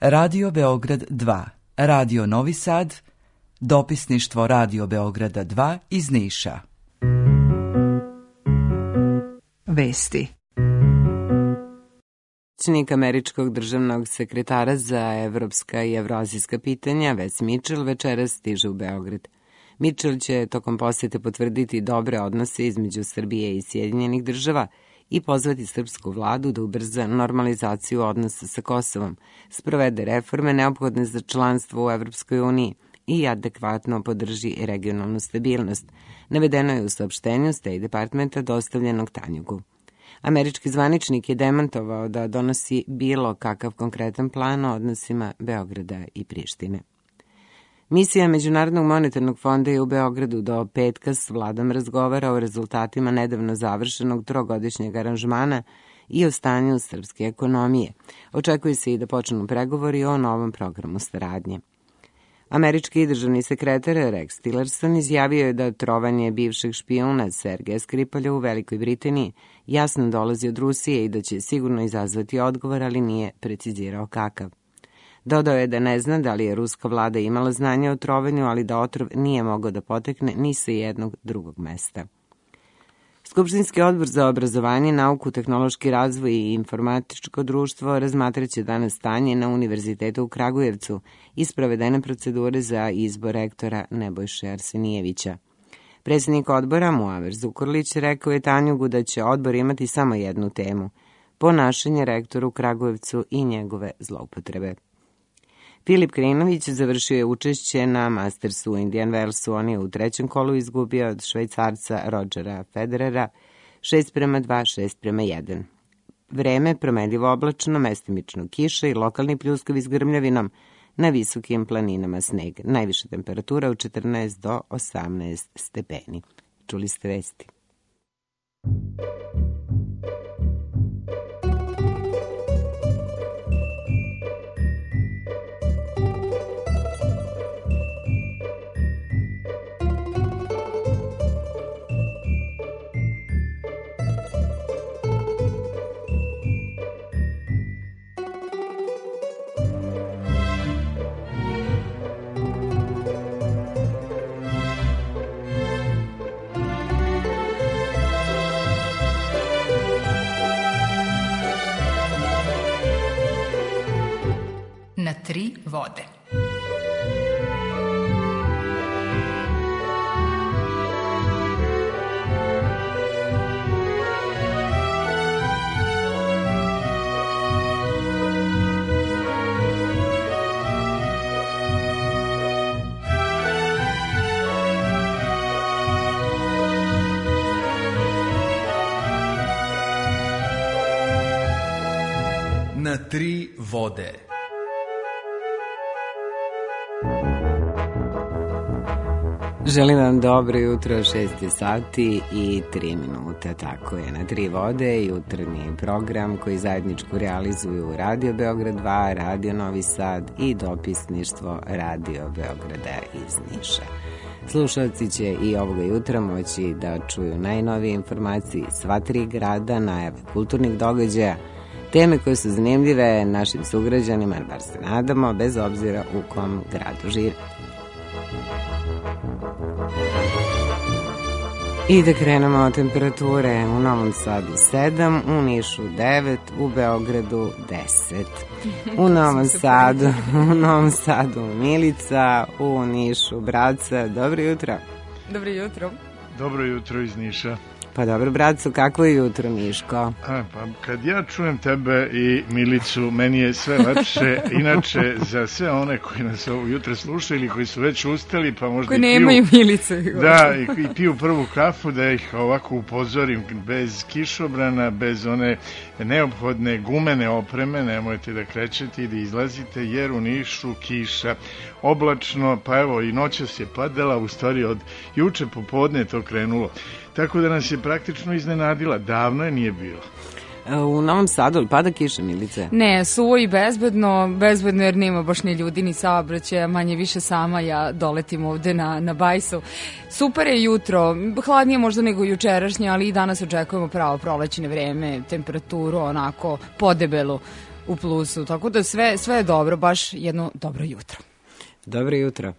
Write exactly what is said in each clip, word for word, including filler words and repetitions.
Radio Beograd dva, Radio Novi Sad, dopisništvo Radio Beograda dva iz Niša. Vesti. Pomoćnik američkog državnog sekretara za evropska i evroazijska pitanja, Wes Mitchell, večeras stiže u Beograd. Mitchell će tokom posete potvrditi dobre odnose između Srbije i Sjedinjenih država i pozvati srpsku vladu da ubrza normalizaciju odnosa sa Kosovom, sprovede reforme neophodne za članstvo u Evropskoj uniji i adekvatno podrži regionalnu stabilnost, navedeno je u saopštenju State Departmenta dostavljenog Tanjugu. Američki zvaničnik je demantovao da donosi bilo kakav konkretan plan o odnosima Beograda i Prištine. Misija Međunarodnog monetarnog fonda je u Beogradu do petka s vladom razgovara o rezultatima nedavno završenog trogodišnjeg aranžmana i o stanju srpske ekonomije. Očekuje se i da počnu pregovori o novom programu saradnje. Američki državni sekretar Rex Tillerson izjavio je da trovanje bivšeg špijuna Sergeja Skripalja u Velikoj Britaniji jasno dolazi od Rusije i da će sigurno izazvati odgovor, ali nije precizirao kakav. Dodao je da ne zna da li je ruska vlada imala znanje o trovanju, ali da otrov nije mogao da potekne ni sa jednog drugog mesta. Skupštinski odbor za obrazovanje, nauku, tehnološki razvoj i informatičko društvo razmatraće danas stanje na Univerzitetu u Kragujevcu i sprovedene procedure za izbor rektora Nebojše Arsenijevića. Predsjednik odbora Muamer Zukorlić rekao je Tanjugu da će odbor imati samo jednu temu – ponašanje rektora u Kragujevcu i njegove zloupotrebe. Filip Krinović završio je učešće na Mastersu u Indian Wellsu. On je u trećem kolu izgubio od Švajcarca Rodgera Federera šest prema dva, šest prema jedan. Vreme promenljivo oblačno, mestimično kiša i lokalni pljuskovi s grmljavinom, na visokim planinama sneg. Najviša temperatura u četrnaest do osamnaest stepeni. Čuli ste vesti. Na tri vode. Na tri vode. Želim vam dobro jutro, šest sati i tri minute, tako je, na tri vode, jutarnji program koji zajedničku realizuju Radio Beograd dva, Radio Novi Sad i dopisništvo Radio Beograda iz Niša. Slušalci će i ovoga jutra moći da čuju najnovije informacije iz sva tri grada, najave kulturnih događaja, teme koje su zanimljive našim sugrađanima, bar se nadamo, bez obzira u kom gradu žive. I da krenemo od temperature: u Novom Sadu sedam, u Nišu devet, u Beogradu deset. U Novom Sadu, u Novom Sadu Milica, u Nišu Braca. Dobro jutro. Dobro jutro. Dobro jutro iz Niša. Pa dobro, bracu, kako je jutro, Miško? A, pa kad ja čujem tebe i Milicu, meni je sve lepše. Inače, za sve one koji nas ovo jutro slušaju ili koji su već ustali, pa možda koji i piju... nemaju Milicu. Da, i, i piju prvu kafu, da ih ovako upozorim, bez kišobrana, bez one neophodne gumene opreme, nemojte da krećete i da izlazite, jer u Nišu kiša, oblačno, pa evo i noćas je padala, u stvari od juče popodne je to krenulo. Tako da nas je praktično iznenadila. Davno je nije bilo. U Novom Sadu, ali pada kiša, Milice? Ne, suvo i bezbedno, bezbedno jer nema baš ni ljudi ni saobraćaja, manje više sama ja doletim ovde na, na Bajsu. Super je jutro, hladnije možda nego jučerašnje, ali i danas očekujemo pravo prolećne vreme, temperaturu onako podebelu. u plusu. Tako da sve, sve je dobro, baš jedno dobro jutro. Dobro jutro.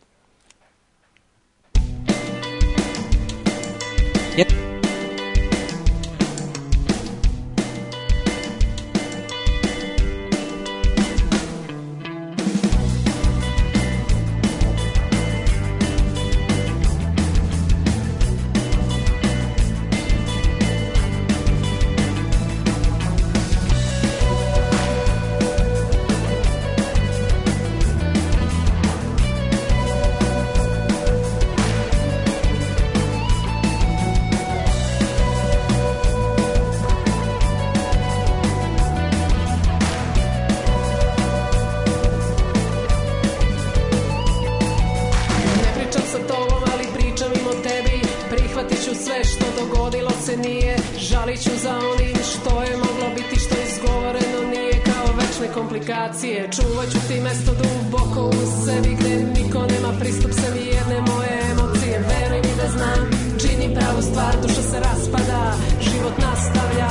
Čuvat ću ti mesto duboko u sebi gde niko nema pristup sebi jedne moje emocije. Veruj mi da znam, činim pravu stvar, duša se raspada, život nastavlja.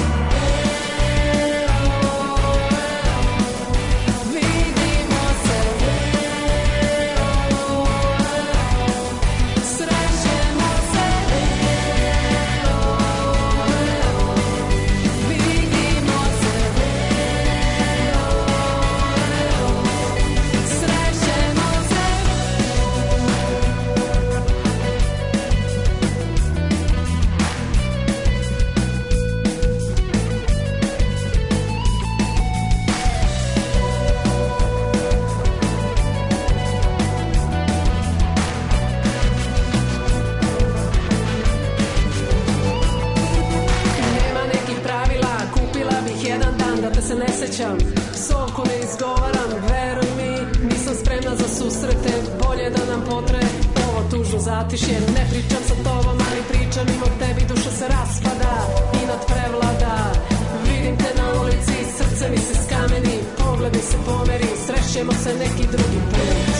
Psovku ne izgovaram, veruj mi, nisam spremna za susrete, bolje da nam potre ovo tužno zatišje. Ne pričam sa tobom, ali pričam mimo tebi, duša se raspada i nadprevlada. Vidim te na ulici, srce mi se skameni, pogled mi se pomeri, srećemo se neki drugi put.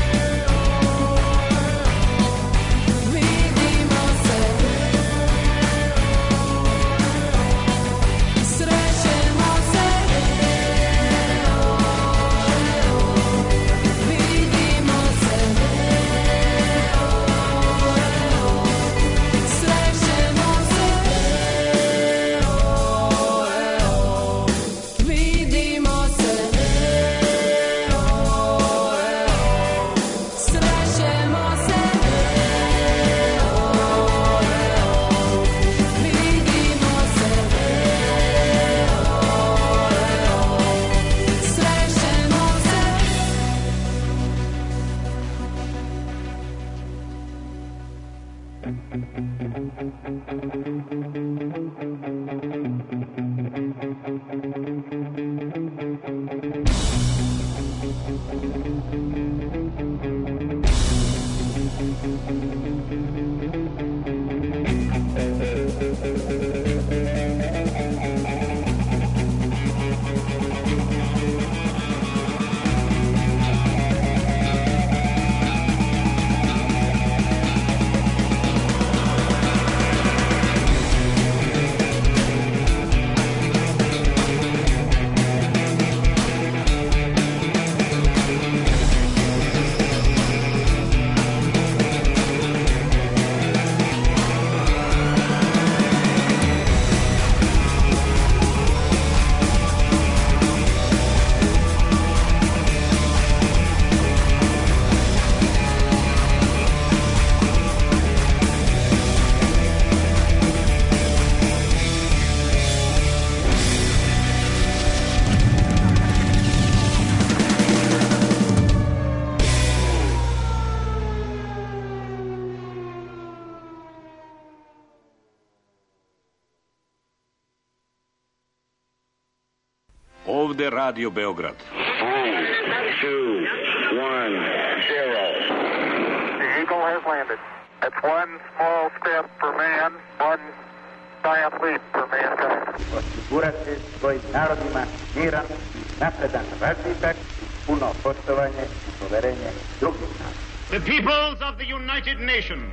Ovde Radio Beograd. two, one, zero. The Eagle has landed. That's one small step for man, one giant leap for mankind. Osigurati svojim narodima miran, napredan razvitak, puno poštovanje i poverenje drugih naroda. The peoples of the United Nations,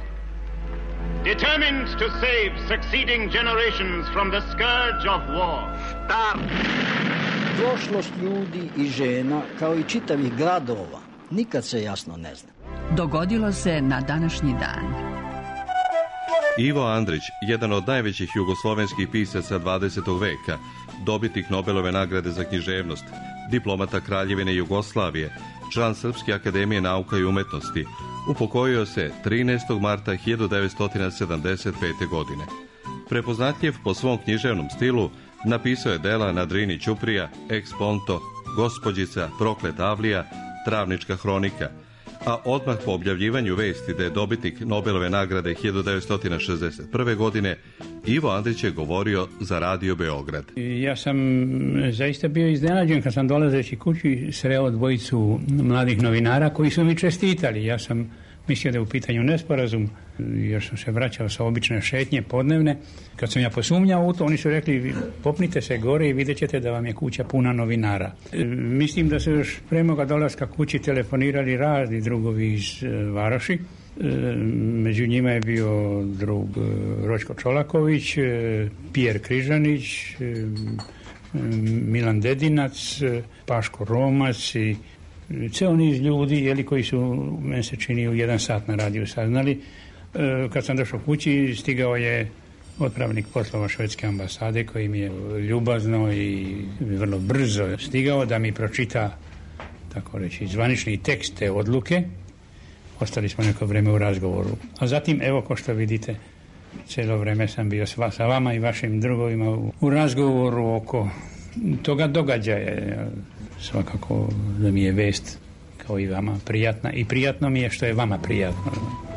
determined to save succeeding generations from the scourge of war. Start. Prošlost ljudi i žena, kao i čitavih gradova, nikad se jasno ne zna. Dogodilo se na današnji dan. Ivo Andrić, jedan od najvećih jugoslovenskih pisaca dvadesetog veka, dobitnik Nobelove nagrade za književnost, diplomata Kraljevine Jugoslavije, član Srpske akademije nauka i umetnosti, upokojio se trinaestog marta hiljadu devetsto sedamdeset pete. godine. Prepoznatljiv po svom književnom stilu, napisao je dela Na Drini Ćuprija, Ex Ponto, Gospođica, Proklet Avlija, Travnička hronika, a odmah po objavljivanju vesti da je dobitnik Nobelove nagrade hiljadu devetsto šezdeset prve. godine, Ivo Andrić je govorio za Radio Beograd. Ja sam zaista bio iznenađen kad sam dolazeći kući sreo dvojicu mladih novinara koji su mi čestitali. Ja sam mislio da je u pitanju nesporazum, još sam se vraćao sa obične šetnje podnevne. Kad sam ja posumnjao u to, oni su rekli popnite se gore i vidjet ćete da vam je kuća puna novinara. E, mislim da su još pre moga dolaska kući telefonirali razni drugovi iz e, Varoši. E, među njima je bio drug e, Ročko Čolaković, e, Pijer Križanić, e, Milan Dedinac, e, Paško Romac i ceo niz ljudi, jeli, koji su, meni se čini, u jedan sat na radiju saznali. E, kad sam došao kući, stigao je otpravnik poslova švedske ambasade, koji mi je ljubazno i vrlo brzo stigao da mi pročita, tako reći, zvanični tekst te odluke. Ostali smo neko vreme u razgovoru. A zatim, evo, ko što vidite, cijelo vreme sam bio sa vama i vašim drugovima u, u razgovoru oko toga događaja. Svakako da mi je vest, kao i vama, prijatna i prijatno mi je što je vama prijatno.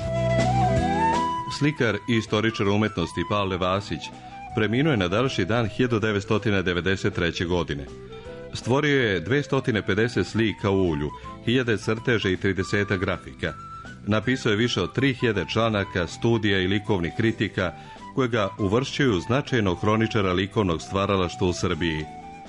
Slikar i istoričar umetnosti Pavle Vasić preminuo je na današnji dan hiljadu devetsto devedeset treće. godine. Stvorio je dvesta pedeset slika u ulju, hiljade crteža i trideset grafika. Napisao je više od tri hiljade članaka, studija i likovnih kritika koje ga uvršćuju značajnog hroničara likovnog stvaralaštva u Srbiji.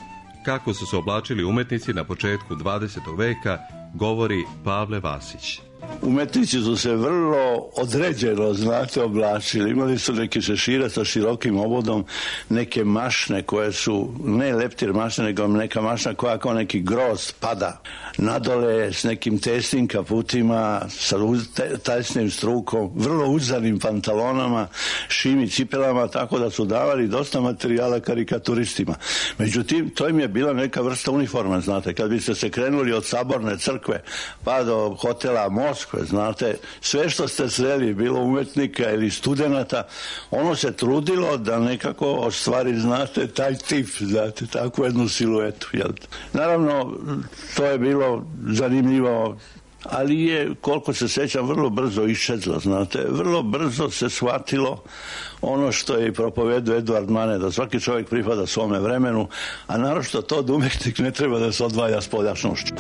Kako su se oblačili umetnici na početku dvadesetog veka, govori Pavle Vasić. Umetnici su se vrlo određeno, znate, oblačili. Imali su neke šešire sa širokim obodom, neke mašne koje su, ne leptir mašne, nego neka mašna koja kao neki grozd pada nadole s nekim tesnim kaputima, sa tesnim strukom, vrlo uzanim pantalonama, šimi cipelama, tako da su davali dosta materijala karikaturistima. Međutim, to im je bila neka vrsta uniforma, znate, kad biste se krenuli od Saborne crkve pa do hotela Moskve, znate, sve što ste sreli, bilo umetnika ili studenata, ono se trudilo da nekako ostvari, znate, taj tip, znate, takvu jednu siluetu. Jel? Naravno, to je bilo zanimljivo, ali je, koliko se sjećam, vrlo brzo iščezlo, znate, vrlo brzo se shvatilo ono što je i propovedio Eduard Mane, da svaki čovjek pripada svome vremenu, a naročito to da umetnik ne treba da se odvaja s poljašnošću.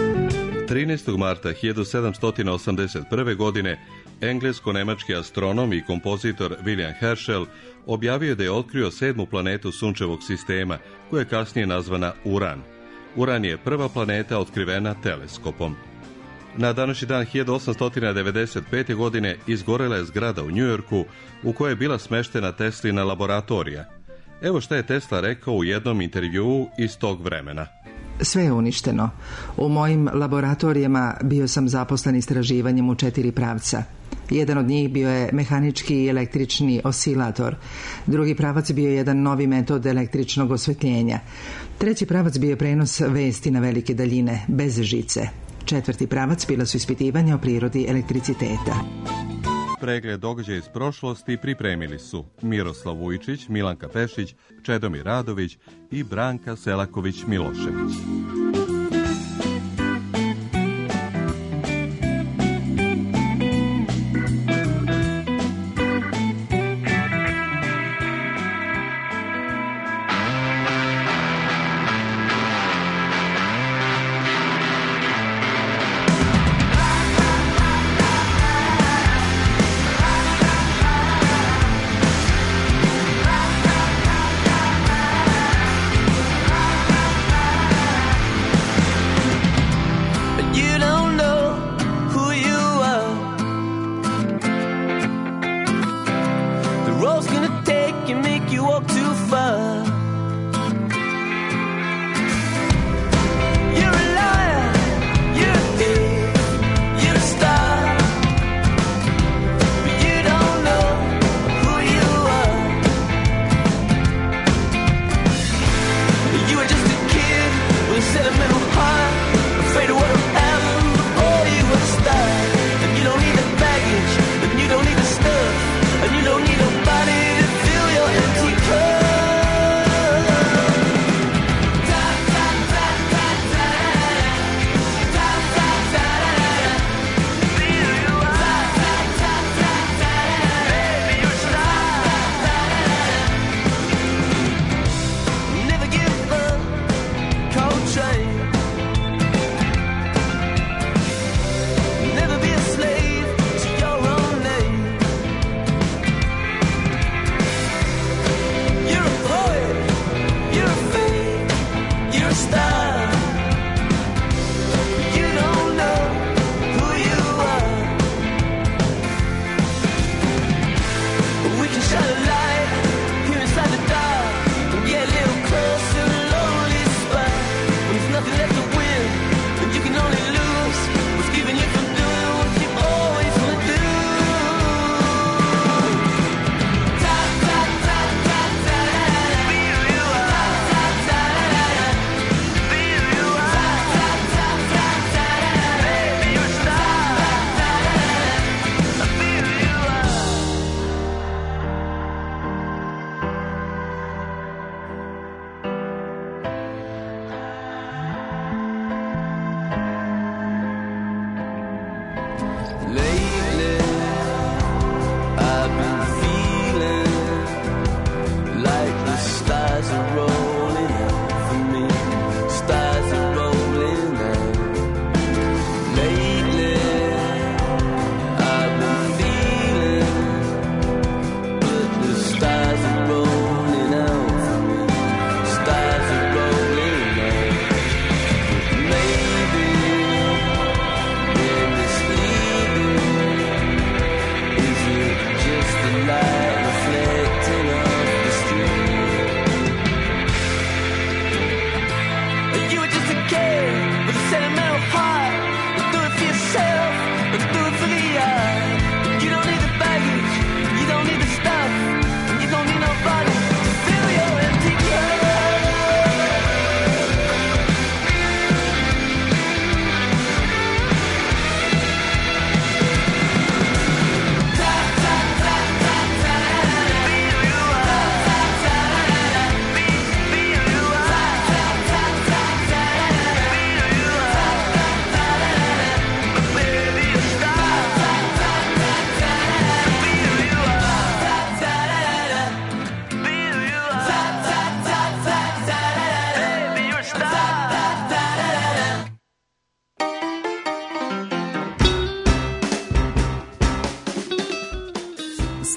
trinaestog marta hiljadu sedamsto osamdeset prve. godine englesko-nemački astronom i kompozitor William Herschel objavio da je otkrio sedmu planetu sunčevog sistema, koja je kasnije nazvana Uran. Uran je prva planeta otkrivena teleskopom. Na današnji dan hiljadu osamsto devedeset pete. godine izgorela je zgrada u Njujorku u kojoj je bila smeštena Teslina laboratorija. Evo šta je Tesla rekao u jednom intervjuu iz tog vremena. Sve je uništeno. U mojim laboratorijama bio sam zaposlen istraživanjem u četiri pravca. Jedan od njih bio je mehanički i električni osilator. Drugi pravac bio je jedan novi metod električnog osvetljenja. Treći pravac bio je prenos vesti na velike daljine, bez žice. Četvrti pravac bila su ispitivanja o prirodi elektriciteta. Pregled događaja iz prošlosti pripremili su Miroslav Vujčić, Milanka Pešić, Čedomir Radović i Branka Selaković-Milošević.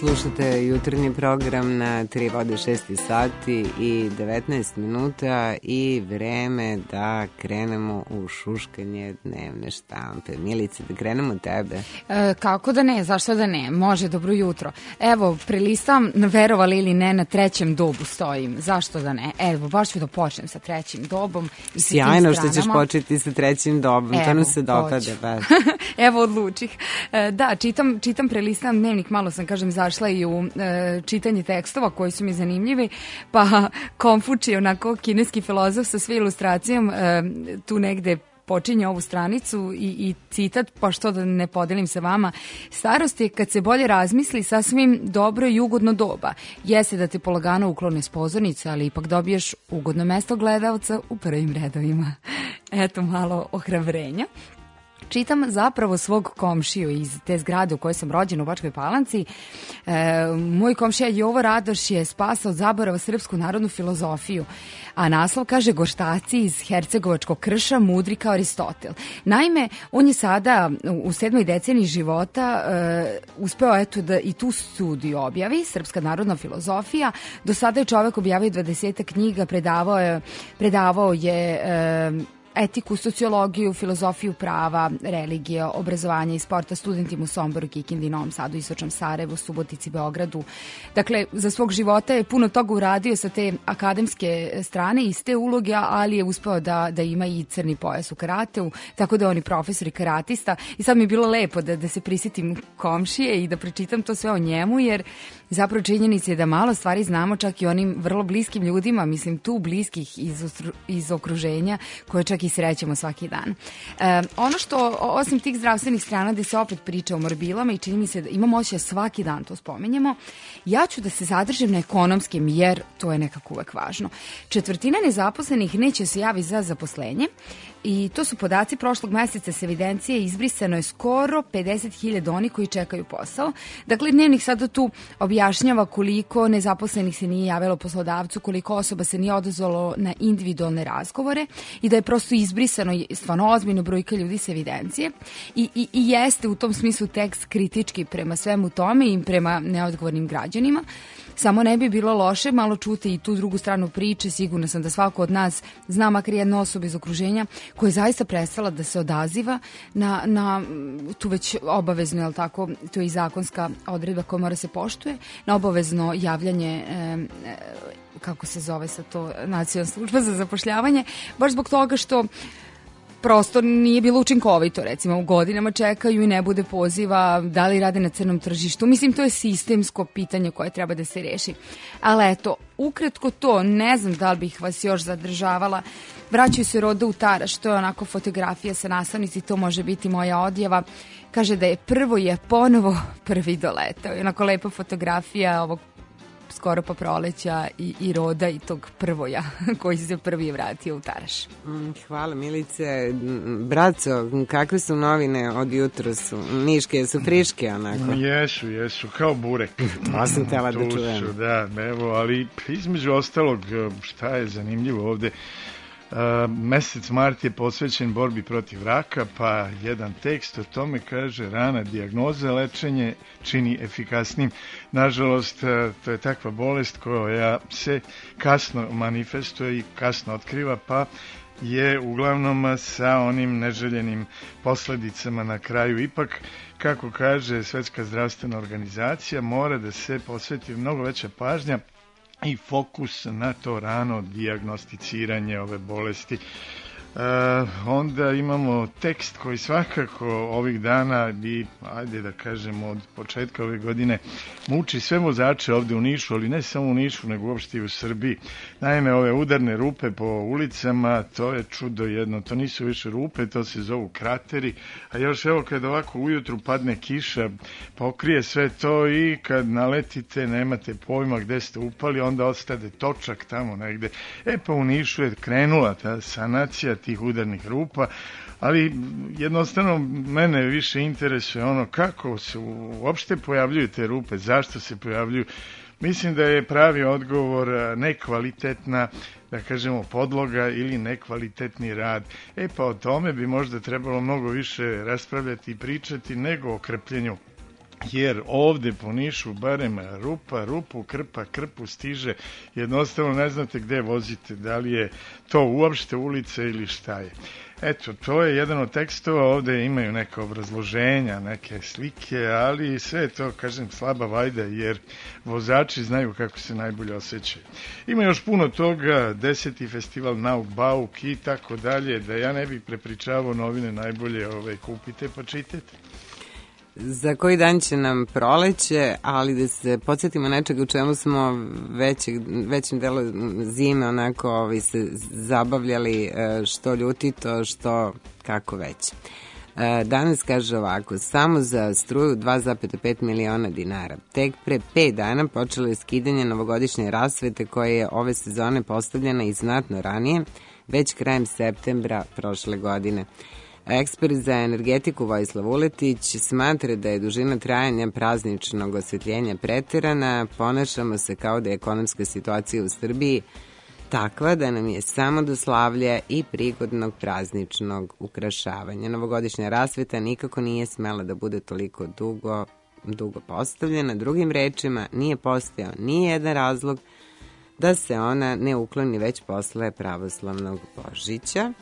Slušate jutarnji program na tri vode šest sati i devetnaest minuta i vreme da krenemo u šuškanje dnevne štampe. Milice, da krenemo tebe. E, kako da ne, zašto da ne? Može, dobro jutro. Evo, prelistam, verovali ili ne, na trećem dobu stojim. Zašto da ne? Evo, baš ću da počnem sa trećim dobom. I sa sjajno što ćeš početi sa trećim dobom, evo, to nam se dopada. Baš. Evo, odlučih. E, da, čitam, čitam, prelistam dnevnik, malo sam, kažem, zašla i u e, čitanje tekstova koji su mi zanimljivi, pa Konfučij, onako kineski filozof sa sve ilustracijom, e, tu negde počinje ovu stranicu i, i citat, pa što da ne podelim sa vama. Starost je, kad se bolje razmisli, sasvim dobro i ugodno doba. Jeste da te polagano uklone s pozornice, ali ipak dobiješ ugodno mesto gledalca u prvim redovima. Eto, malo ohrabrenja. Čitam zapravo svog komšiju iz te zgrade u kojoj sam rođena u Bačkoj Palanci. E, moj komšija Jovo Radoš je spasao od zaborava srpsku narodnu filozofiju, a naslov kaže Gorštaci iz Hercegovačkog krša, mudri kao Aristotel. Naime, on je sada u sedmoj deceniji života e, uspeo eto da i tu studiju objavi, Srpska narodna filozofija. Do sada je čovek objavio dvadesetak knjiga, predavao je, predavao je e, etiku, sociologiju, filozofiju prava, religije, obrazovanja i sporta studentima u Somboru, Kikindi, Novom Sadu, Istočnom Sarajevu, Subotici, Beogradu. Dakle, za svog života je puno toga uradio sa te akademske strane, iz te uloge, ali je uspeo da, da ima i crni pojas u karateu, tako da on je profesor i karatista. I sad mi je bilo lepo da, da se prisjetim komšije i da pročitam to sve o njemu, jer zapravo činjenica je da malo stvari znamo čak i onim vrlo bliskim ljudima, mislim tu bliskih iz, iz okruženja, koje čak i srećemo svaki dan. E, ono što, osim tih zdravstvenih strana gde se opet priča o morbilama i čini mi se da imamo osjećaj svaki dan to spominjemo, ja ću da se zadržim na ekonomskim, jer to je nekako uvek važno. Četvrtina nezaposlenih neće se javi za zaposlenje i to su podaci prošlog meseca s evidencije, izbrisano je skoro pedeset hiljada oni koji čekaju posao. Dakle, dnevnik sada tu objašnjava koliko nezaposlenih se nije javilo poslodavcu, koliko osoba se nije odazvalo na individualne razgovore i da je prosto izbrisano stvarno ozbiljno brojka ljudi s evidencije i, i, i jeste u tom smislu tekst kritički prema svemu tome i prema neodgovornim građanima. Samo ne bi bilo loše malo čuti i tu drugu stranu priče. Sigurna sam da svako od nas zna makar jedna osoba iz okruženja koja je zaista prestala da se odaziva na, na tu već obavezno, jel tako, to je i zakonska odredba koja mora se poštuje, na obavezno javljanje e, kako se zove sa to, Nacionalna služba za zapošljavanje, baš zbog toga što prosto nije bilo učinkovito, recimo u godinama čekaju i ne bude poziva, da li rade na crnom tržištu. Mislim, to je sistemsko pitanje koje treba da se reši. Ali eto, ukratko to, ne znam da li bih vas još zadržavala. Vraćaju se Roda u Taraš, to je onako fotografija sa naslovnici, to može biti moja odjava. Kaže da je prvo je ponovo prvi doletao. I onako lepa fotografija ovog skoro pa proleća i, i Roda i tog prvoja koji se prvi vratio u Taraš. Hvala Milice. Braco, kakve su novine od jutra su? Niške, su friške onako? Jesu, jesu, kao burek. To sam htjela da čujem. Su, da, evo, ali između ostalog, šta je zanimljivo ovde, Uh, mesec mart je posvećen borbi protiv raka, pa jedan tekst o tome kaže rana dijagnoza, lečenje čini efikasnim. Nažalost, uh, to je takva bolest koja se kasno manifestuje i kasno otkriva, pa je uglavnom sa onim neželjenim posledicama na kraju. Ipak, kako kaže Svetska zdravstvena organizacija, mora da se posveti mnogo veća pažnja i fokus na to rano dijagnosticiranje ove bolesti. E, onda imamo tekst koji svakako ovih dana i, ajde da kažemo, od početka ove godine muči sve vozače ovde u Nišu, ali ne samo u Nišu, nego uopšte i u Srbiji. Naime, ove udarne rupe po ulicama, to je čudo jedno, to nisu više rupe, to se zovu krateri, a još evo kad ovako ujutru padne kiša, pokrije sve to i kad naletite nemate pojma gde ste upali, onda ostade točak tamo negde. E pa u Nišu je krenula ta sanacija tih udarnih rupa, ali jednostavno mene više interesuje ono kako se uopšte pojavljuju te rupe, zašto se pojavljuju. Mislim da je pravi odgovor nekvalitetna, da kažemo, podloga ili nekvalitetni rad. E pa o tome bi možda trebalo mnogo više raspravljati i pričati nego o krpljenju jer ovde po Nišu barem rupa, rupu, krpa, krpu stiže, jednostavno ne znate gde vozite, da li je to uopšte ulica ili šta je. Eto, to je jedan od tekstova, ovde imaju neke obrazloženja, neke slike, ali sve to, kažem, slaba vajda, jer vozači znaju kako se najbolje osjećaju. Ima još puno toga, deseti festival Nauk Bauk i tako dalje, da ja ne bih prepričavao, novine najbolje ove, kupite pa čitajte. Za koji dan će nam proleće, ali da se podsjetimo nečega u čemu smo većeg, većim delu zime onako ovi, se zabavljali, što ljutito, što kako već. Danas kaže ovako, samo za struju dva zarez pet miliona dinara. Tek pre pet dana počelo je skidanje novogodišnje rasvete koje je ove sezone postavljena i znatno ranije, već krajem septembra prošle godine. Ekspert za energetiku Vojislav Uletić smatra da je dužina trajanja prazničnog osvetljenja preterana, ponašamo se kao da je ekonomska situacija u Srbiji takva da nam je samo do slavlja i prigodnog prazničnog ukrašavanja. Novogodišnja rasveta nikako nije smela da bude toliko dugo, dugo postavljena. Drugim rečima, nije postojao ni jedan razlog da se ona ne ukloni već posle pravoslavnog Božića.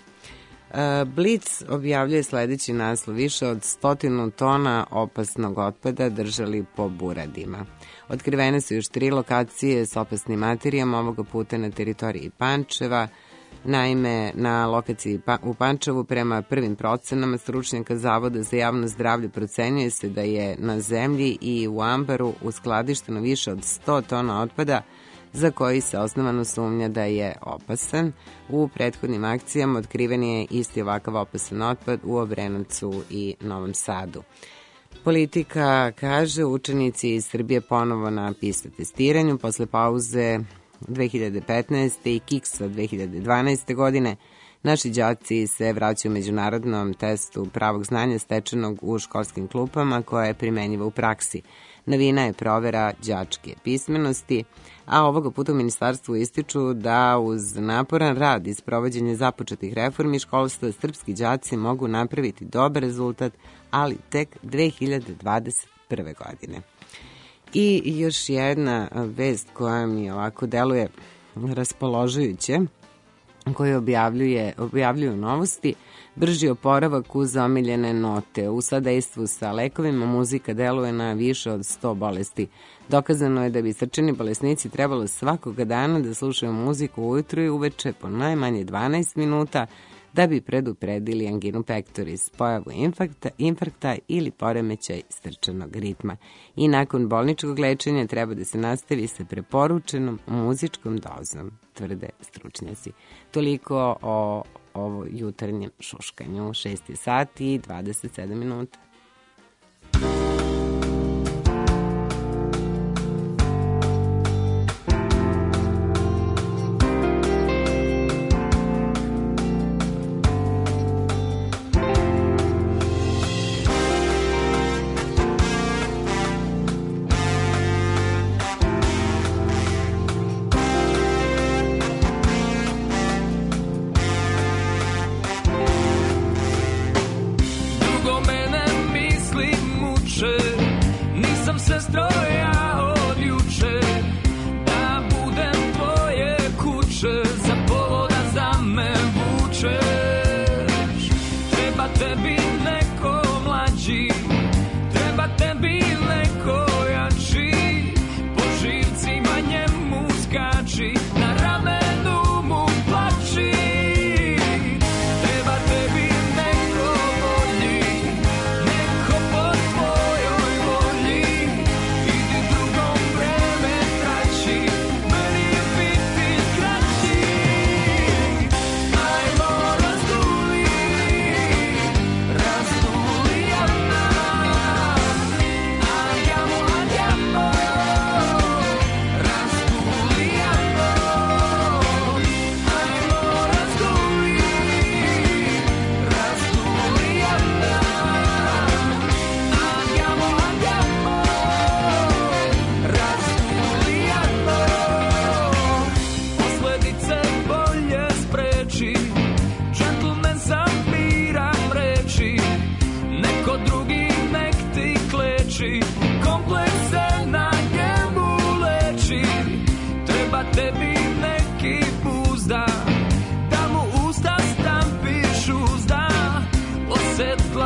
Blic objavljuje sledeći naslov, više od stotinu tona opasnog otpada držali po buradima. Otkrivene su još tri lokacije s opasnim materijama, ovoga puta na teritoriji Pančeva. Naime, na lokaciji u Pančevu prema prvim procenama stručnjaka Zavoda za javno zdravlje procenjuje se da je na zemlji i u ambaru uskladišteno više od sto tona otpada za koji se osnovano sumnja da je opasan. U prethodnim akcijama otkriven je isti ovakav opasan otpad u Obrenovcu i Novom Sadu. Politika kaže, učenici iz Srbije ponovo na PISA testiranju posle pauze dve hiljade petnaeste. i Kiksa dve hiljade dvanaeste. godine. Naši đaci se vraćaju međunarodnom testu pravog znanja stečenog u školskim klupama koja je primenjiva u praksi. Novina je provera đačke pismenosti, a ovoga puta u ministarstvu ističu da uz naporan rad i sprovođenje započetih reformi školstva srpski đaci mogu napraviti dobar rezultat, ali tek dve hiljade dvadeset prve. godine. I još jedna vest koja mi ovako deluje raspoložujuće, koje objavljuje, objavljuju Novosti, brži oporavak uz omiljene note. U sadejstvu sa lekovima muzika deluje na više od sto bolesti. Dokazano je da bi srčani bolesnici trebalo svakoga dana da slušaju muziku ujutru i uveče po najmanje dvanaest minuta da bi predupredili anginu pectoris, pojavu infarkta, infarkta ili poremećaj srčanog ritma. I nakon bolničkog lečenja treba da se nastavi sa preporučenom muzičkom dozom, tvrde stručnjaci. Toliko o ovo jutarnjem šuškanju. šest sati i dvadeset sedam minuta.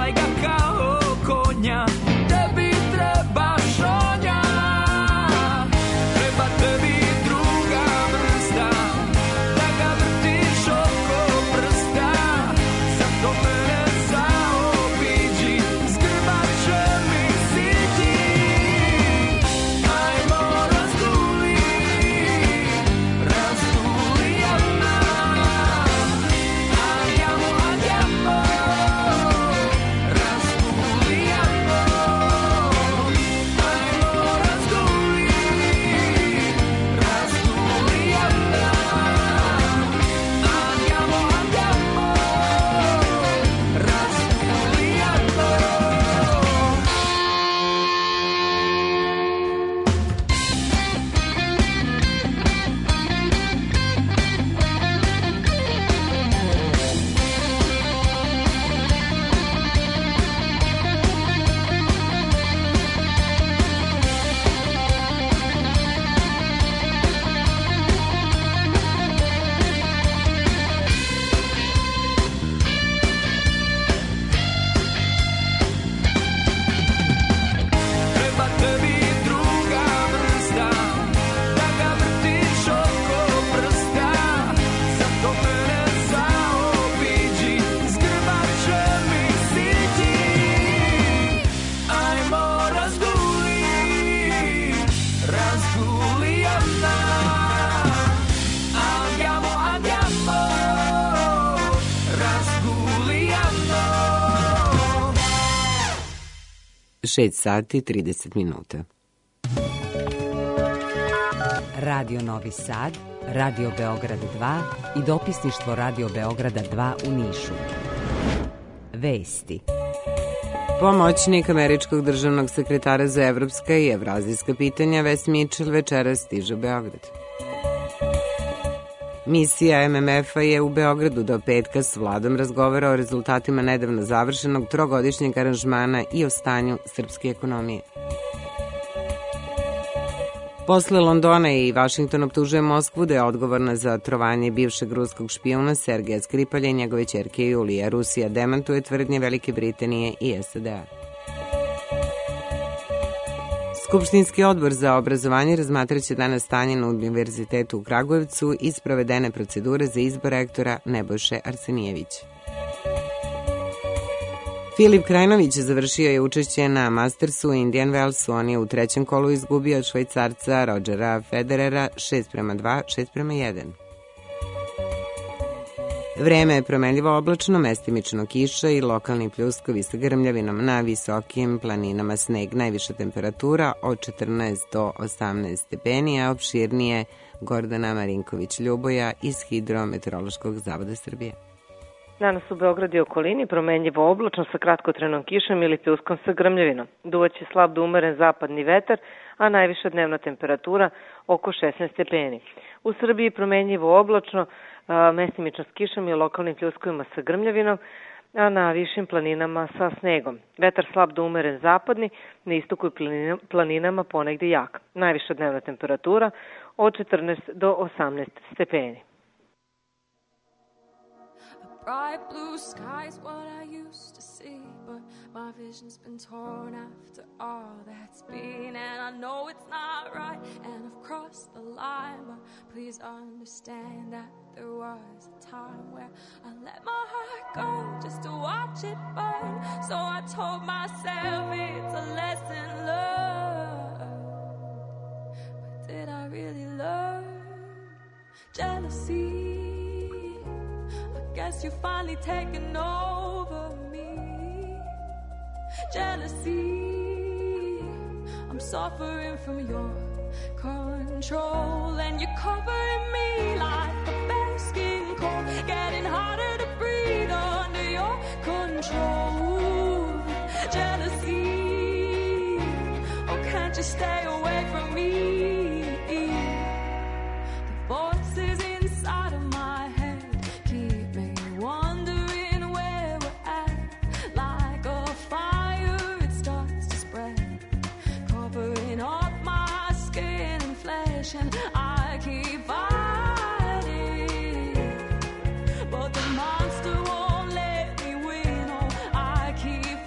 čuvaj ga kao konja, tebi treba šonja. Treba tebi druga vrsta, da ga vrtiš oko prsta. Zato mene zaobiđi, zgrbat će mi siđi. Ajmo razduli, razduli Jana. Andiamo, andiamo, razduli Jana. Ajmo razduli, razduli Jana. Andiamo, andiamo, razduli Jana. Treba tebi druga vrsta, da ga vrtiš oko prsta. Zato mene zaobiđi, zgrbat će mi siđi. Ajmo razduli, razduli Jana. Andiamo, andiamo, razduli Jana. šest sati i trideset minuta. Radio Novi Sad, Radio Beograd dva i dopisništvo Radio Beograda dva u Nišu. Vesti. Pomoćnik američkog državnog sekretara za evropska i evrazijska pitanja Wes Mitchell večeras stiže u Beograd. Misija M M F-a je u Beogradu do petka s vladom razgovara o rezultatima nedavno završenog trogodišnjeg aranžmana i o stanju srpske ekonomije. Posle Londona i Vašington optužuje Moskvu da je odgovorna za trovanje bivšeg ruskog špijuna Sergeja Skripalja i njegove ćerke Julije. Rusija demantuje tvrdnje Velike Britanije i S A D-a. Skupštinski odbor za obrazovanje razmatraće danas stanje na Univerzitetu u Kragujevcu i sprovedene procedure za izbor rektora Nebojše Arsenijevića. Filip Krajnović završio je učešće na Mastersu u Indian Wellsu. On je u trećem kolu izgubio od Švajcarca Rodgera Federera šest prema dva, šest prema jedan. Vreme je promenljivo oblačno, mestimično kiša i lokalni pljuskovi sa grmljavinom, na visokim planinama sneg. Najviša temperatura od četrnaest do osamnaest stepeni, a opširnije Gordana Marinković-Ljuboja iz Hidrometeorološkog zavoda Srbije. Danas u Beogradu i okolini promenljivo oblačno sa kratkotrenom kišom ili pljuskom sa grmljavinom. Duvaće slab do umeren zapadni vetar, a najviša dnevna temperatura oko šesnaest stepeni. U Srbiji promenljivo oblačno, mestimično s kišom i lokalnim pljuskovima sa grmljavinom, a na višim planinama sa snegom. Vetar slab do umeren zapadni, na istoku i planinama ponegde jak. Najviša dnevna temperatura od četrnaest do osamnaest stepeni. Bright blue sky's what I used to see, but my vision's been torn after all that's been, and I know it's not right, and I've crossed the line, but please understand that there was a time where I let my heart go just to watch it burn. So I told myself it's a lesson learned, but did I really learn? Jealousy, guess you're finally taking over me. Jealousy, I'm suffering from your control, and you're covering me like a bare skin cold, getting harder to breathe under your control. Jealousy, oh can't you stay away from me? The voices inside of my head keep me wondering where we're at. Like a fire, it starts to spread, covering up my skin and flesh, and I keep fighting, but the monster won't let me win. Oh, I keep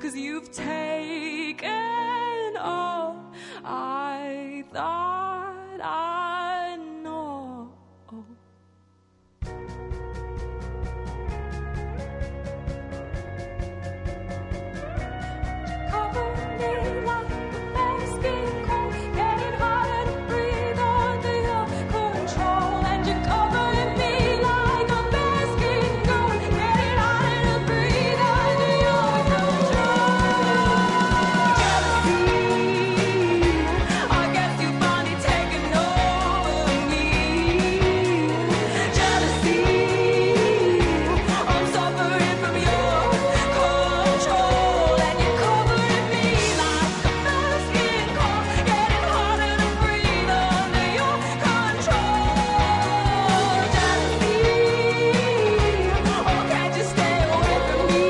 'cause you've taken all I thought I know. Cover me like a basket coat, getting harder to breathe under your control, and you're covering me like a basket coat, getting harder to breathe under your control. Jealousy, I guess you finally taken over me. Jealousy, I'm suffering from your control, and you're covering me like a basket coat, getting harder to breathe under your control. Jealousy, oh, can't you stay away from me?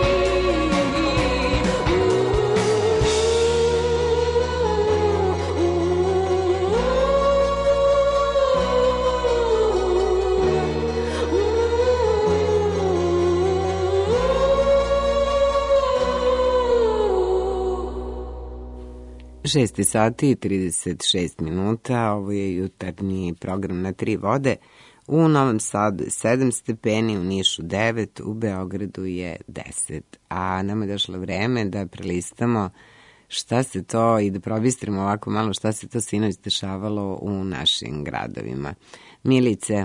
šest sati i trideset šest minuta, ovo je jutarnji program na tri vode. U Novom Sadu je sedam stepeni, u Nišu devet, u Beogradu je deset. A nama je došlo vreme da prelistamo šta se to i da probistrimo ovako malo šta se to sinoć dešavalo u našim gradovima. Milice,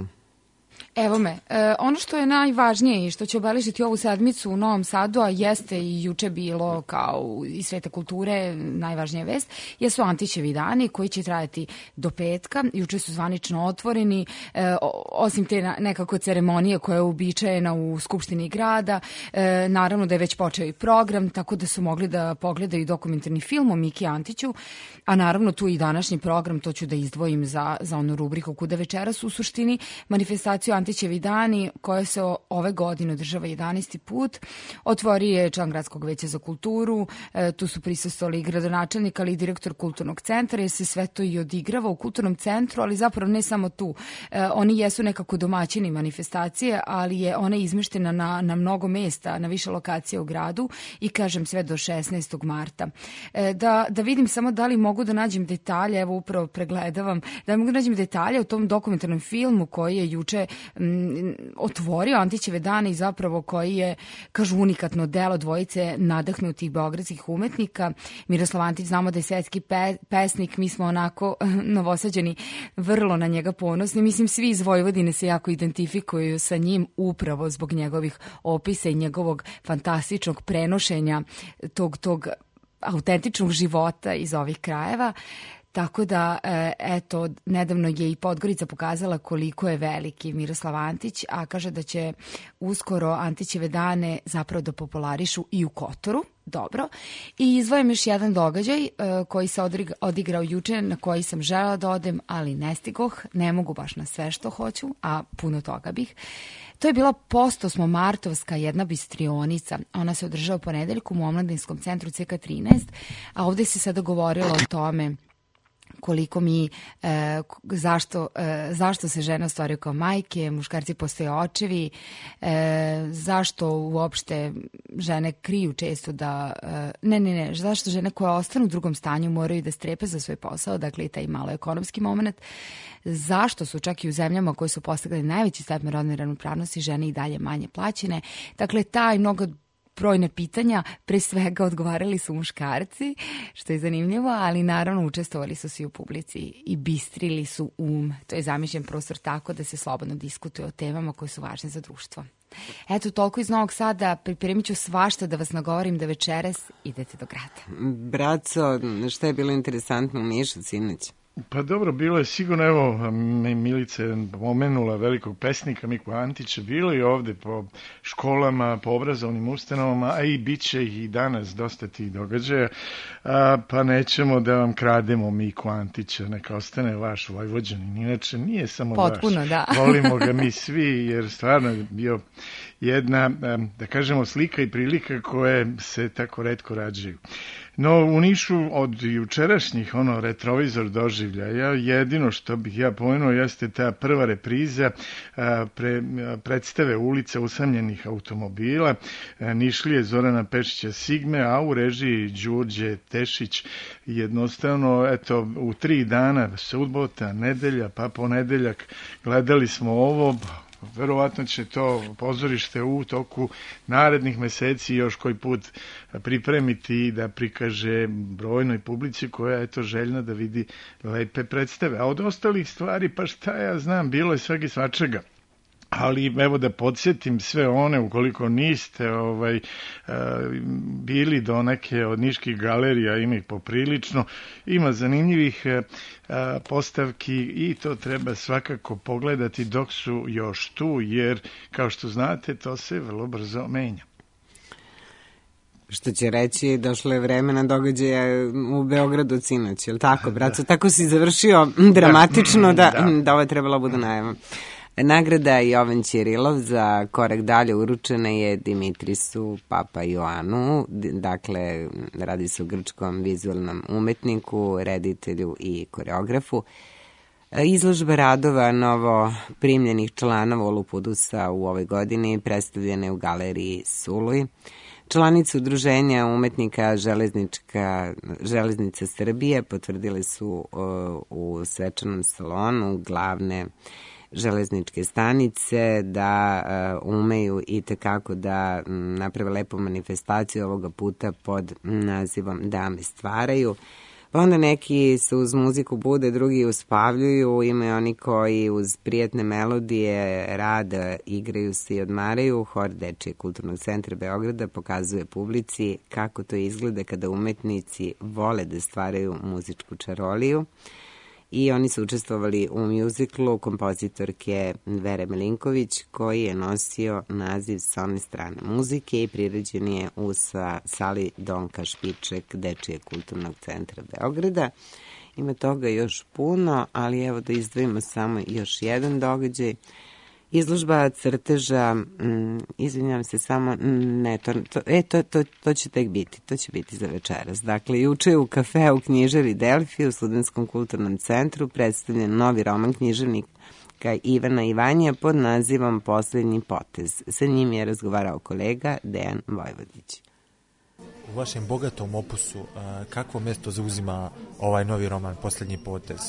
Evo me, e, ono što je najvažnije i što će obeležiti ovu sedmicu u Novom Sadu, a jeste i juče bilo kao iz sveta kulture najvažnija vest, jesu Antićevi dani koji će trajati do petka. Juče su zvanično otvoreni, e, osim te na, nekako ceremonije koja je uobičajena u Skupštini grada, e, naravno da je već počeo i program, tako da su mogli da pogledaju dokumentarni film o Miki Antiću, a naravno tu i današnji program, to ću da izdvojim za, za onu rubriku Kuda večeras, u suštini manifestaciju Antićevi dani koja se ove godine održava jedanaesti put. Otvori je član Gradskog veća za kulturu, e, tu su prisustvovali i gradonačelnik, ali i direktor kulturnog centra, jer se sve to i odigrava u kulturnom centru, ali zapravo ne samo tu. E, oni jesu nekako domaćini manifestacije, ali je ona izmeštena na, na mnogo mesta, na više lokacija u gradu i kažem sve do šesnaestog marta. E, da, da vidim samo da li mogu da nađem detalje, evo upravo pregledavam, da mogu da nađem detalje u tom dokumentarnom filmu koji je juče m, otvorio Antićeve dane i zapravo koji je, kažu, unikatno delo dvojice nadahnutih beogradskih umetnika. Miroslav Antić, znamo da je svetski pe, pesnik, mi smo onako Novosađani vrlo na njega ponosni. Mislim, svi iz Vojvodine se jako identifikuju sa njim upravo zbog njegovih opisa i njegovog fantastičnog prenošenja tog, tog autentičnog života iz ovih krajeva. Tako da, eto, nedavno je i Podgorica pokazala koliko je veliki Miroslav Antić, a kaže da će uskoro Antićeve dane zapravo da popularišu i u Kotoru. Dobro. I izdvojim još jedan događaj uh, koji se odigrao juče, na koji sam želela da odem, ali ne stigoh, ne mogu baš na sve što hoću, a puno toga bih. To je bila Postosmo Martovska jedna bistrionica. Ona se održava u ponedeljkom u Omladinskom centru C K trinaest, a ovde se sada govorilo o tome koliko mi, e, zašto, e, zašto se žene ostvaruju kao majke, muškarci postoje očevi, e, zašto uopšte žene kriju često da, e, ne, ne, ne, zašto žene koje ostanu u drugom stanju moraju da strepe za svoj posao, dakle i taj malo ekonomski moment, zašto su čak i u zemljama koje su postigli najveći stepen rodne ravnopravnosti žene i dalje manje plaćene, dakle taj mnogo brojne pitanja, pre svega odgovarali su muškarci, što je zanimljivo, ali naravno učestvovali su svi u publici i bistrili su um. To je zamišljen prostor tako da se slobodno diskutuje o temama koje su važne za društvo. Eto, toliko iz Novog Sada, pripremit ću svašta da vas nagovorim da večeras idete do grada. Braco, šta je bilo interesantno u Nišu sinoć? Pa dobro, bilo je sigurno, evo, Milica je pomenula velikog pesnika Miku Antića, bilo je ovde po školama, po obrazovnim ustanovama, a i bit će ih i danas dosta tih događaja, a, pa nećemo da vam krademo Miku Antića, neka ostane vaš Vojvođanin, inače nije samo Potpuno, vaš, da. volimo ga mi svi, jer stvarno je bio jedna, da kažemo, slika i prilika koje se tako retko rađaju. No, u Nišu od jučerašnjih ono retrovizor doživljaja, jedino što bih ja pomenuo jeste ta prva repriza pre, predstave Ulica usamljenih automobila, Nišlije Zorana Pešića Sigme, a u režiji Đurđe Tešić. Jednostavno, eto, u tri dana, subota, nedelja, pa ponedeljak, gledali smo ovo. Verovatno će to pozorište u toku narednih meseci još koji put pripremiti i da prikaže brojnoj publici koja je to željna da vidi lepe predstave. A od ostalih stvari, pa šta ja znam, bilo je svega i svačega. Ali evo da podsjetim sve one, ukoliko niste ovaj, bili do neke od niških galerija, ima ih poprilično, ima zanimljivih postavki i to treba svakako pogledati dok su još tu, jer kao što znate to se vrlo brzo menja. Što će reći, došlo je vreme na događaje u Beogradu sinoć, je li tako, braco? Tako si završio dramatično da, da. da ovo je trebalo bude najava. Nagrada Jovan Ćirilov za korak dalje uručena je Dimitrisu Papajoanu, dakle radi se o grčkom vizualnom umetniku, reditelju i koreografu. Izložba radova novo primljenih članova Olupudusa u ovoj godini predstavljene u galeriji Suluj. Članice udruženja umetnika Železnička, Železnica Srbije potvrdile su uh, u svečanom salonu glavne železničke stanice da uh, umeju i tekako da m, naprave lepu manifestaciju ovoga puta pod nazivom Dame stvaraju. Pa onda neki se uz muziku bude, drugi uspavljuju, imaju oni koji uz prijatne melodije rada, igraju se i odmaraju. Hor Dečijeg kulturnog centra Beograda pokazuje publici kako to izgleda kada umetnici vole da stvaraju muzičku čaroliju. I oni su učestvovali u mjuziklu kompozitorke Vere Milinković, koji je nosio naziv Sa one strane muzike i priređen je u sali Donka Špiček Dečijeg kulturnog centra Beograda. Ima toga još puno, ali evo da izdvojimo samo još jedan događaj. Izložba crteža, mm, izvinjam se samo, ne, to, to, e, to, to, to će tek biti, to će biti za večeras. Dakle, juče u kafeu knjižari Delfi u Studentskom kulturnom centru predstavljen novi roman književnika Ivana Ivanija pod nazivom Poslednji potez. Sa njim je razgovarao kolega Dejan Vojvodić. U vašem bogatom opusu kakvo mesto zauzima ovaj novi roman Poslednji potez?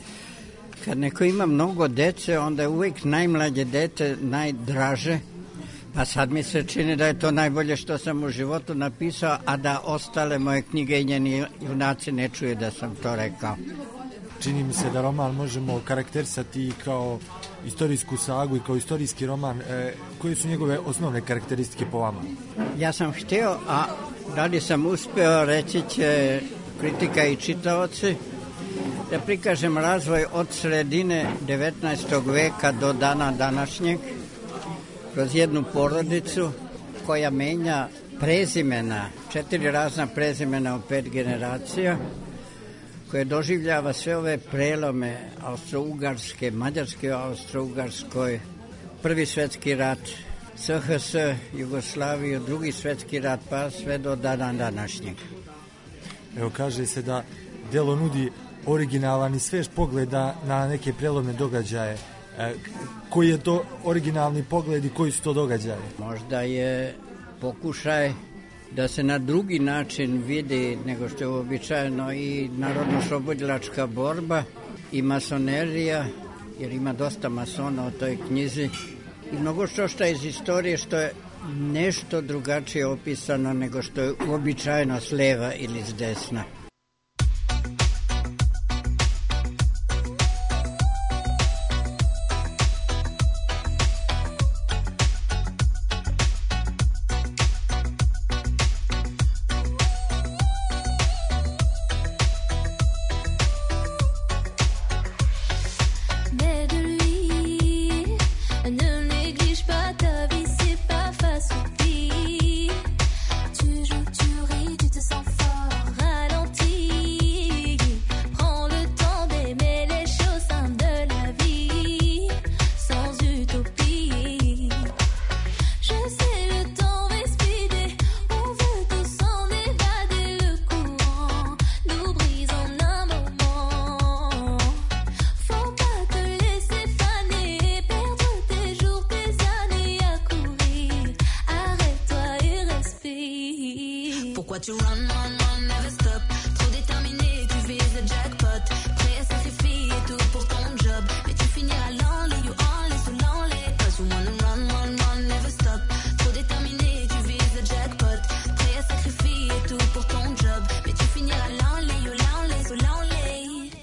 Kad neko ima mnogo dece, onda je uvijek najmlađe dete najdraže, pa sad mi se čini da je to najbolje što sam u životu napisao, a da ostale moje knjige i njeni junaci ne čuje da sam to rekao. Čini mi se da roman možemo karakterisati kao istorijsku sagu i kao istorijski roman. E, koje su njegove osnovne karakteristike po vama? Ja sam htio, a da li sam uspeo, reći će kritika i čitaoci, da prikažem razvoj od sredine devetnaestog veka do dana današnjeg kroz jednu porodicu koja menja prezimena, četiri razna prezimena u pet generacija, koje doživljava sve ove prelome Austro-Ugarske, Mađarske u Austro-Ugarskoj, prvi svetski rat, C H S, Jugoslaviju, drugi svetski rat, pa sve do dana današnjeg. Evo, kaže se da delo nudi originalan i svež pogleda na neke prelomne događaje. E, koji je to originalni pogled i koji su to događaje? Možda je pokušaj da se na drugi način vidi nego što je uobičajeno i narodno-slobodilačka borba i masonerija, jer ima dosta masona u toj knjizi, i mnogo što što iz istorije što je nešto drugačije opisano nego što je uobičajeno s leva ili s desna. Tu joues, tu ris, tu te sens fort, ralentis. tu run, run, run, never stop? Trop déterminé, tu vises le jackpot. Prêt à sacrifier tout pour ton job. Mais tu finiras l'enlay, you enlay, sous l'enlay. Cause you wanna run, run, run, never stop. Trop déterminé, tu vises le jackpot. Prêt à sacrifier tout pour ton job. Mais tu finiras l'enlay, you l'enlay, sous l'enlay.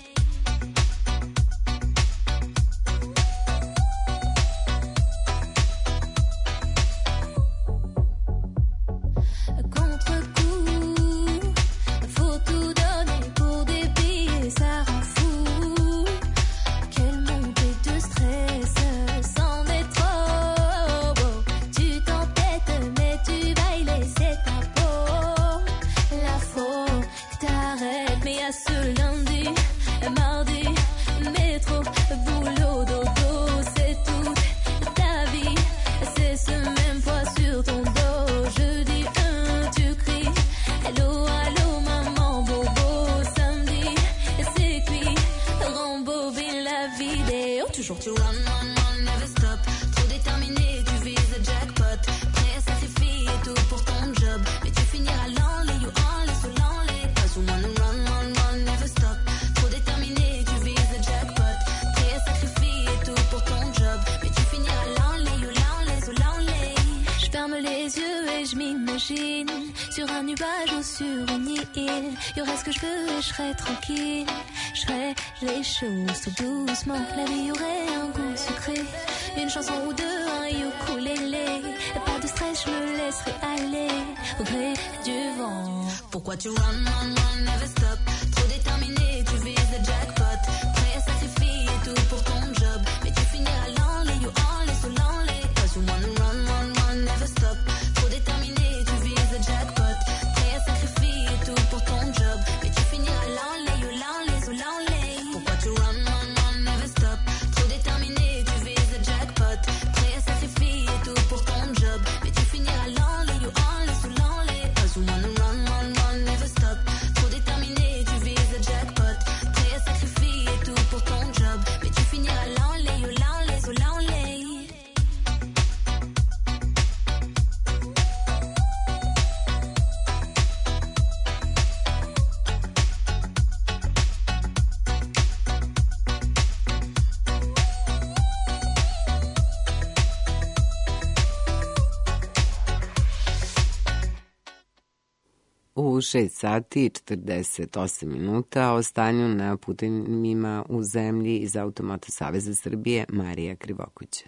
Toujours tu run, run, run, never stop. Trop déterminé, tu vises le jackpot. Prêt à sacrifier tout pour ton job. Mais tu finiras l'enlay, you enlay, sous l'enlay. Cause you wanna run, run, run, never stop. Trop déterminé, tu vises le jackpot. Prêt à sacrifier tout pour ton job. Mais tu finiras l'enlay, you l'enlay, sous l'enlay. Je ferme les yeux et je m'imagine sur un nuage ou sur une île. Y'aurait ce que je veux et je serais tranquille. Je ferais les choses tout doucement. La vie aurait un goût sucré. Une chanson ou deux, un ukulélé. Pas de stress, je me laisserai aller au gré du vent. Pourquoi tu run, run, run, never stop? Trop déterminé, tu vises le jackpot. Prêt à sacrifier tout pour ton job. Mais tu finiras l'enlay, you enlay, sous l'enlay. Cause you wanna run, run, run, never stop. Trop déterminé, tu vises le jackpot. Prêt à sacrifier tout pour ton job. Mais tu finiras l'enlay, you l'enlay, sous l'enlay. Pourquoi tu run, run, run, never stop? Trop déterminé, tu vises le jackpot. Prêt à sacrifier tout pour ton job. Mais tu finiras l'enlay, you enlay, sous l'enlay. Cause you wanna run, run, run, never stop. Trop déterminé, tu vises le jackpot. Prêt à sacrifier tout pour ton job. Mais tu finiras l'enlay, you l'enlay, sous l'enlay. U šest sati i četrdeset osam minuta o stanju na putevima u zemlji iz Automoto Saveza Srbije Marija Krivokuća.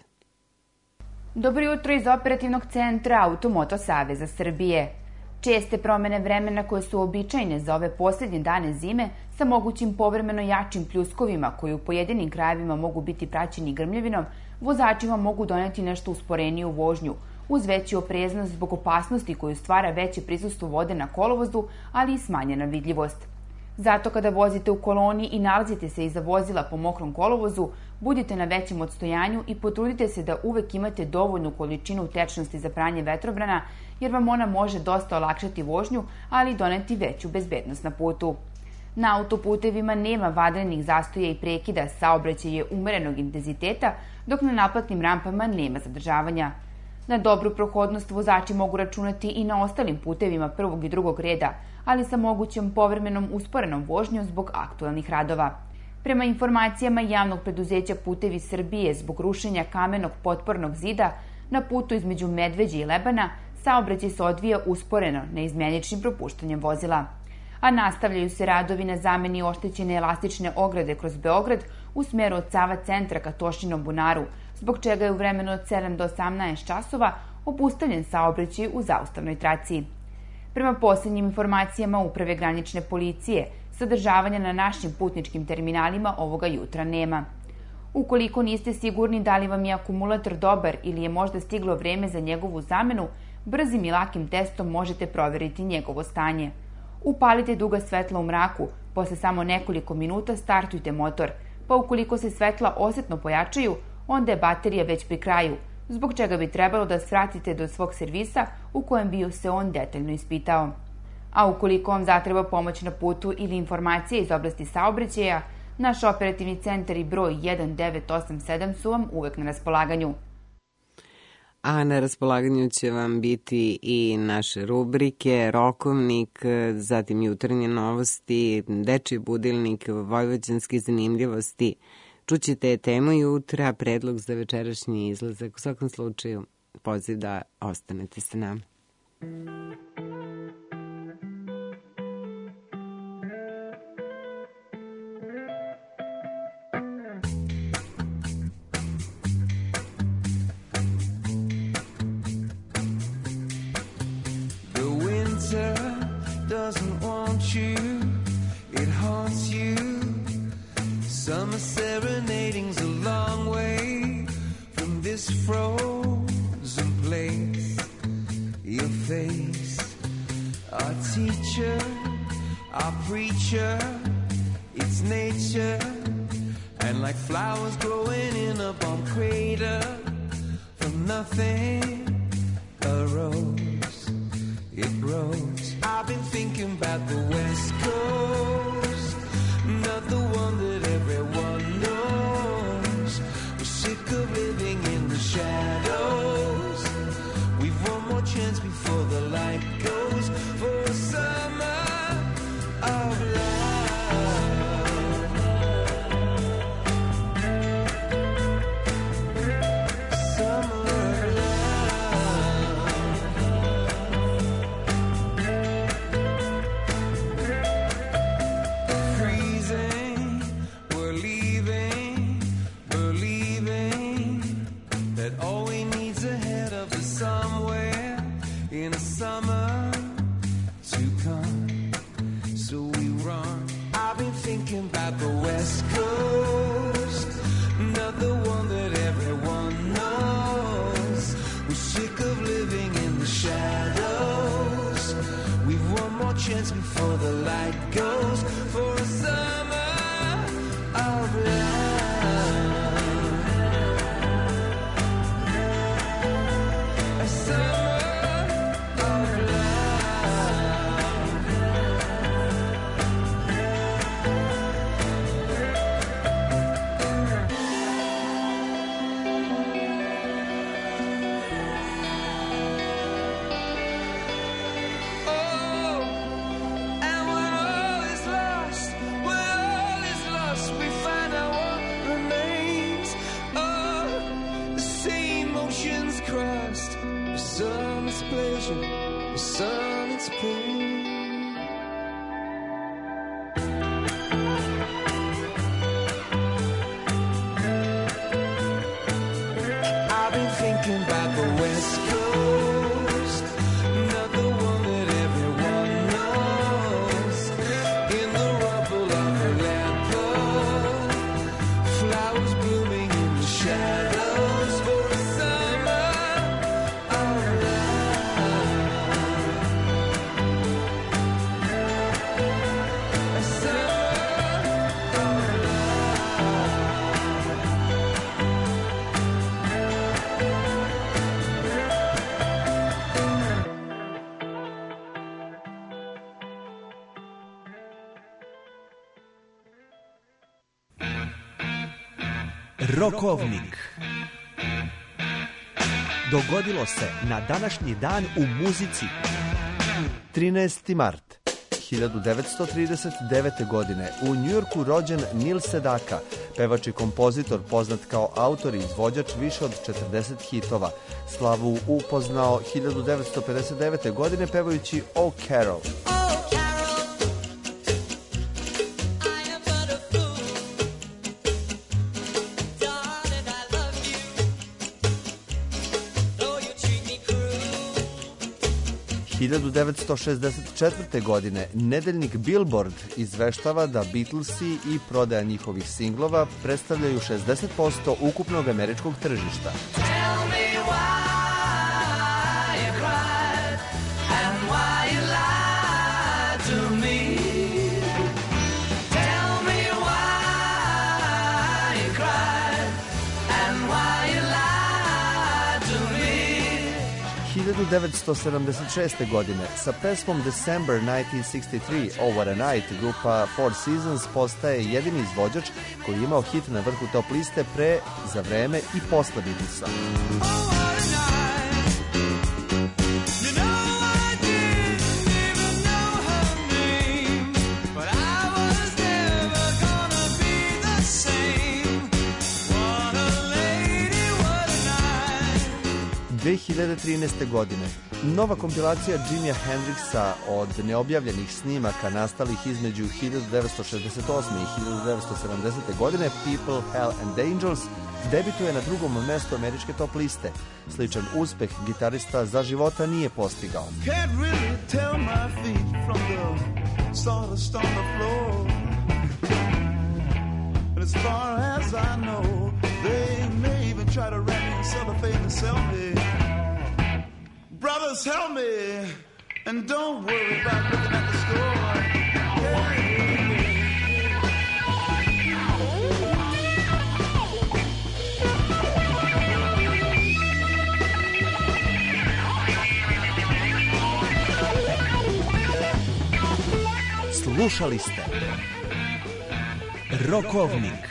Dobro jutro iz operativnog centra Automoto Saveza Srbije. Česte promene vremena koje su običajne za ove posljednje dane zime sa mogućim povremeno jačim pljuskovima koji u pojedinim krajevima mogu biti praćeni grmljavinom, vozačima mogu doneti nešto usporeniju vožnju, uz veću opreznost zbog opasnosti koju stvara veće prisustvo vode na kolovozu, ali i smanjena vidljivost. Zato kada vozite u koloni i nalazite se iza vozila po mokrom kolovozu, budite na većem odstojanju i potrudite se da uvek imate dovoljnu količinu tečnosti za pranje vetrobrana, jer vam ona može dosta olakšati vožnju, ali i doneti veću bezbednost na putu. Na autoputevima nema vanrednih zastoja i prekida, saobraćaj je umerenog intenziteta, dok na naplatnim rampama nema zadržavanja. Na dobru prohodnost vozači mogu računati i na ostalim putevima prvog i drugog reda, ali sa mogućom povremenom usporenom vožnjom zbog aktualnih radova. Prema informacijama javnog preduzeća Putevi Srbije, zbog rušenja kamenog potpornog zida na putu između Medveđe i Lebana, saobraćaj se odvija usporeno neizmeničnim propuštanjem vozila. A nastavljaju se radovi na zameni oštećene elastične ograde kroz Beograd u smeru od Sava centra ka Tošinom bunaru, zbog čega je u vremenu od sedam do osamnaest časova obustavljen saobraćaj u zaustavnoj traci. Prema posljednjim informacijama Uprave granične policije, sadržavanja na našim putničkim terminalima ovoga jutra nema. Ukoliko niste sigurni da li vam je akumulator dobar ili je možda stiglo vreme za njegovu zamenu, brzim i lakim testom možete proveriti njegovo stanje. Upalite duga svetla u mraku, posle samo nekoliko minuta startujte motor, pa ukoliko se svetla osetno pojačaju, onda je baterija već pri kraju, zbog čega bi trebalo da svratite do svog servisa u kojem bi se on detaljno ispitao. A ukoliko vam zatreba pomoć na putu ili informacije iz oblasti saobraćaja, naš operativni centar i broj jedan devet osam sedam su vam uvek na raspolaganju. A na raspolaganju će vam biti i naše rubrike, Rokovnik, zatim jutarnje novosti, Dečiji budilnik, vojvođanske zanimljivosti. Čućete temu jutra, predlog za večerašnji izlazak. U svakom slučaju, poziv da ostanete sa nama. Doesn't want you, it haunts you. Summer serenading's a long way from this frozen place. Your face, our teacher, our preacher, it's nature. And like flowers growing in a bomb crater, from nothing arose, it rose. I've been thinking about the West Coast, not the one that everyone knows. We're sick of living in the shadows. We've one more chance before the light goes for a summer of love. Summer of love. Freezing, we're leaving, believing that all we need's ahead of us somewhere in a summer to come. So we run. I've been thinking about the West Coast, not the one that everyone knows. We're sick of living in the shadows. We've one more chance before the light goes for a summer of love. A summer of love. Oh, and when all is lost, when all is lost, we find out what remains. Oh, the same oceans crossed. For some it's pleasure, for some it's pain. I've been thinking about the West Coast, not the one that everyone knows. In the rubble of a leopard, flowers blooming in the shadows for a summer of love. A summer of Rokovnik. Dogodilo se na današnji dan u muzici. trinaesti mart hiljadu devetsto trideset devete. godine u Njujorku rođen Neil Sedaka, pevač i kompozitor poznat kao autor i izvođač više od četrdeset hitova. Slavu upoznao hiljadu devetsto pedeset devete. godine pevajući Oh Carol. hiljadu devetsto šezdeset četvrte. godine nedeljnik Billboard izveštava da Beatlesi i prodaja njihovih singlova predstavljaju šezdeset posto ukupnog američkog tržišta. Tell me why you cried and why you lied to me. Tell me why you cried and why you lied to me. hiljadu devetsto sedamdeset šeste. godine sa pesmom December devetnaest šezdeset tri Oh What a Night grupa Four Seasons postaje jedini izvođač koji je imao hit na vrhu top liste pre, za vreme i posle Beatlesa. Oh, what a night. dve hiljade trinaeste. godine nova kompilacija Jimmya Hendrixa od neobjavljenih snimaka nastalih između hiljadu devetsto šezdeset osme. i hiljadu devetsto sedamdesete. godine People, Hell and Angels debituje na drugom mestu američke top liste. Sličan uspeh gitarista za života nije postigao. Can't really tell my feet from the sawdust on the floor. And as far as I know, they may even try to wrap me in cellophane and sell me. Brothers, help me, and don't worry about looking at the score. Yeah. Slušali ste Rokovnik.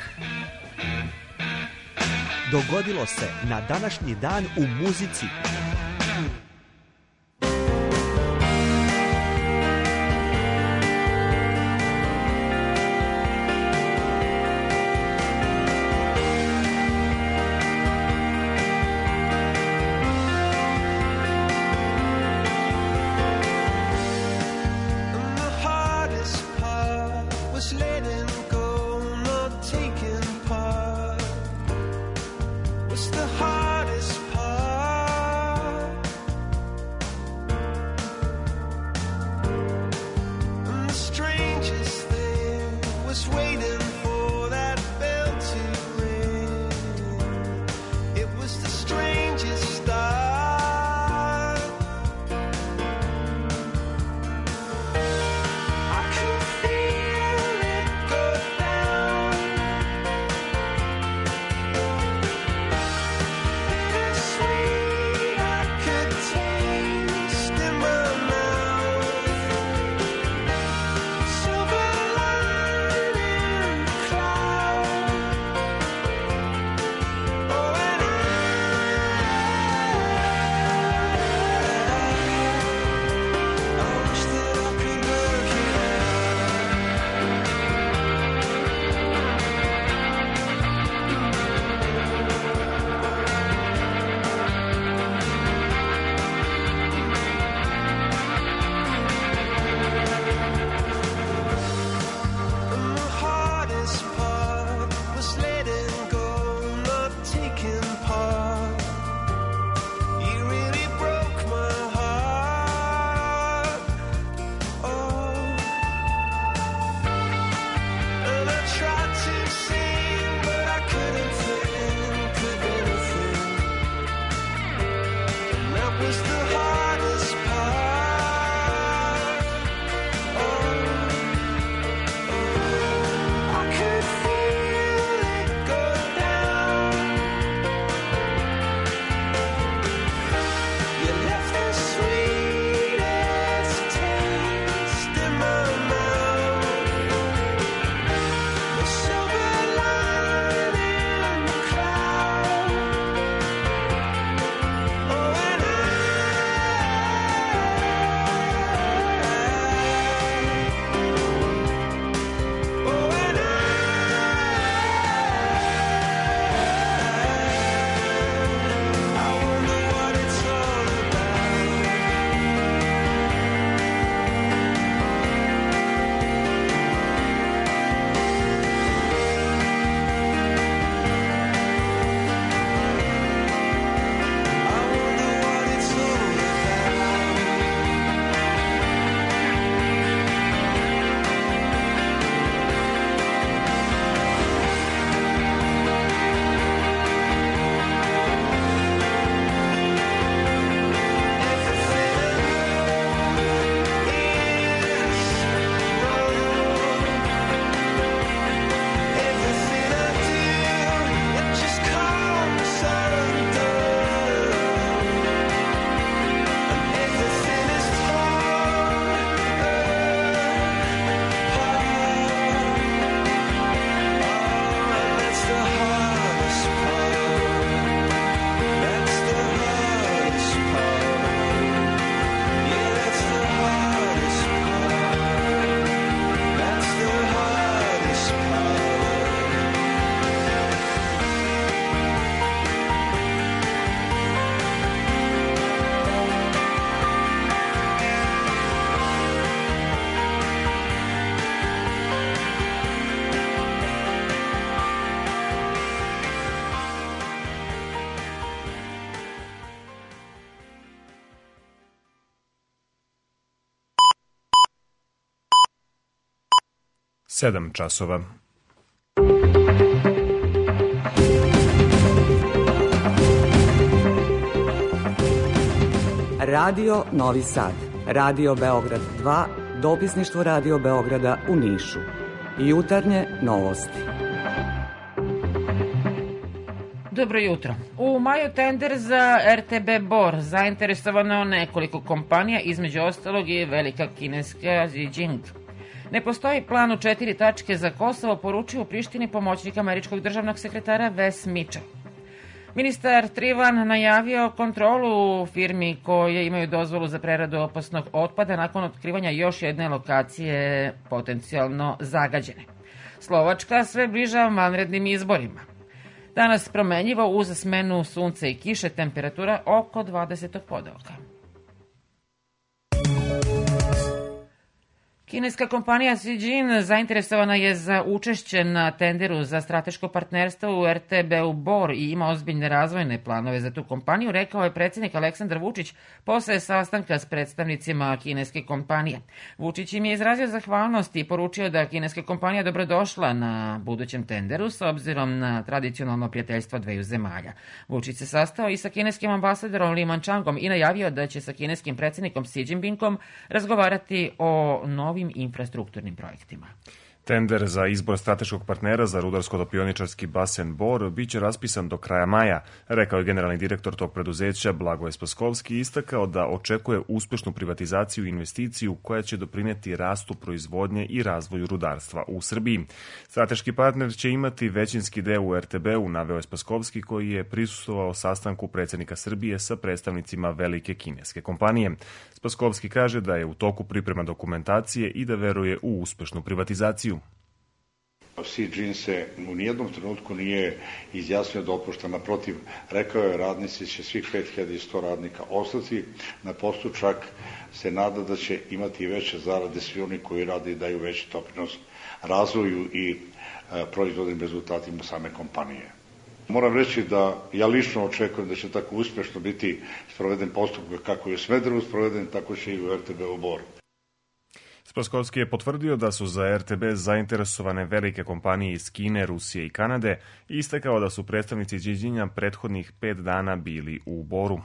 Dogodilo se na današnji dan u muzici. What's the hardest part? sedam časova. Radio Novi Sad, Radio Beograd dva, dopisništvo Radio Beograda u Nišu. Jutarnje novosti. Dobro jutro. U maju tender za R T B Bor zainteresovano nekoliko kompanija, između ostalog i velika kineska Zijing. Ne postoji plan u četiri tačke za Kosovo, poručio u Prištini pomoćnik američkog državnog sekretara Wes Mitchell. Ministar Trivan najavio kontrolu u firmi koje imaju dozvolu za preradu opasnog otpada nakon otkrivanja još jedne lokacije potencijalno zagađene. Slovačka sve bliža vanrednim izborima. Danas promenljivo uz smenu sunca i kiše, temperatura oko dvadeset podelka. Kineska kompanija Zijin zainteresovana je za učešće na tenderu za strateško partnerstvo u R T B-u Bor i ima ozbiljne razvojne planove za tu kompaniju, rekao je predsjednik Aleksandar Vučić posle sastanka s predstavnicima kineske kompanije. Vučić im je izrazio zahvalnost i poručio da kineska kompanija dobrodošla na budućem tenderu s obzirom na tradicionalno prijateljstvo dveju zemalja. Vučić se sastao i sa kineskim ambasadorom Li Manchangom i najavio da će sa kineskim predsjednikom Xi Jinpingom razgovarati o novim infrastrukturnim projektima. Tender za izbor strateškog partnera za rudarsko-topioničarski basen Bor biće raspisan do kraja maja, rekao je generalni direktor tog preduzeća Blagoje Spaskovski i istakao da očekuje uspešnu privatizaciju i investiciju koja će doprineti rastu proizvodnje i razvoju rudarstva u Srbiji. Strateški partner će imati većinski deo u R T B-u, naveo je Spaskovski, koji je prisustvovao sastanku predsjednika Srbije sa predstavnicima velike kineske kompanije. Spaskovski kaže da je u toku priprema dokumentacije i da veruje u uspešnu privatizaciju. Xi Jinping se u nijednom trenutku nije izjasnio da opušta, naprotiv, rekao je radnici će svih pet hiljada sto radnika ostati na poslu, čak se nada da će imati veće zarade svi oni koji rade i daju veći doprinos razvoju i e, proizvodnim rezultatima same kompanije. Moram reći da ja lično očekujem da će tako uspešno biti sproveden postupak kako je u Smederevu sproveden, tako će i u R T B-u Bor. Spaskovski je potvrdio da su za R T B zainteresovane velike kompanije iz Kine, Rusije i Kanade i istakao da su predstavnici Đinđinja prethodnih pet dana bili u Boru.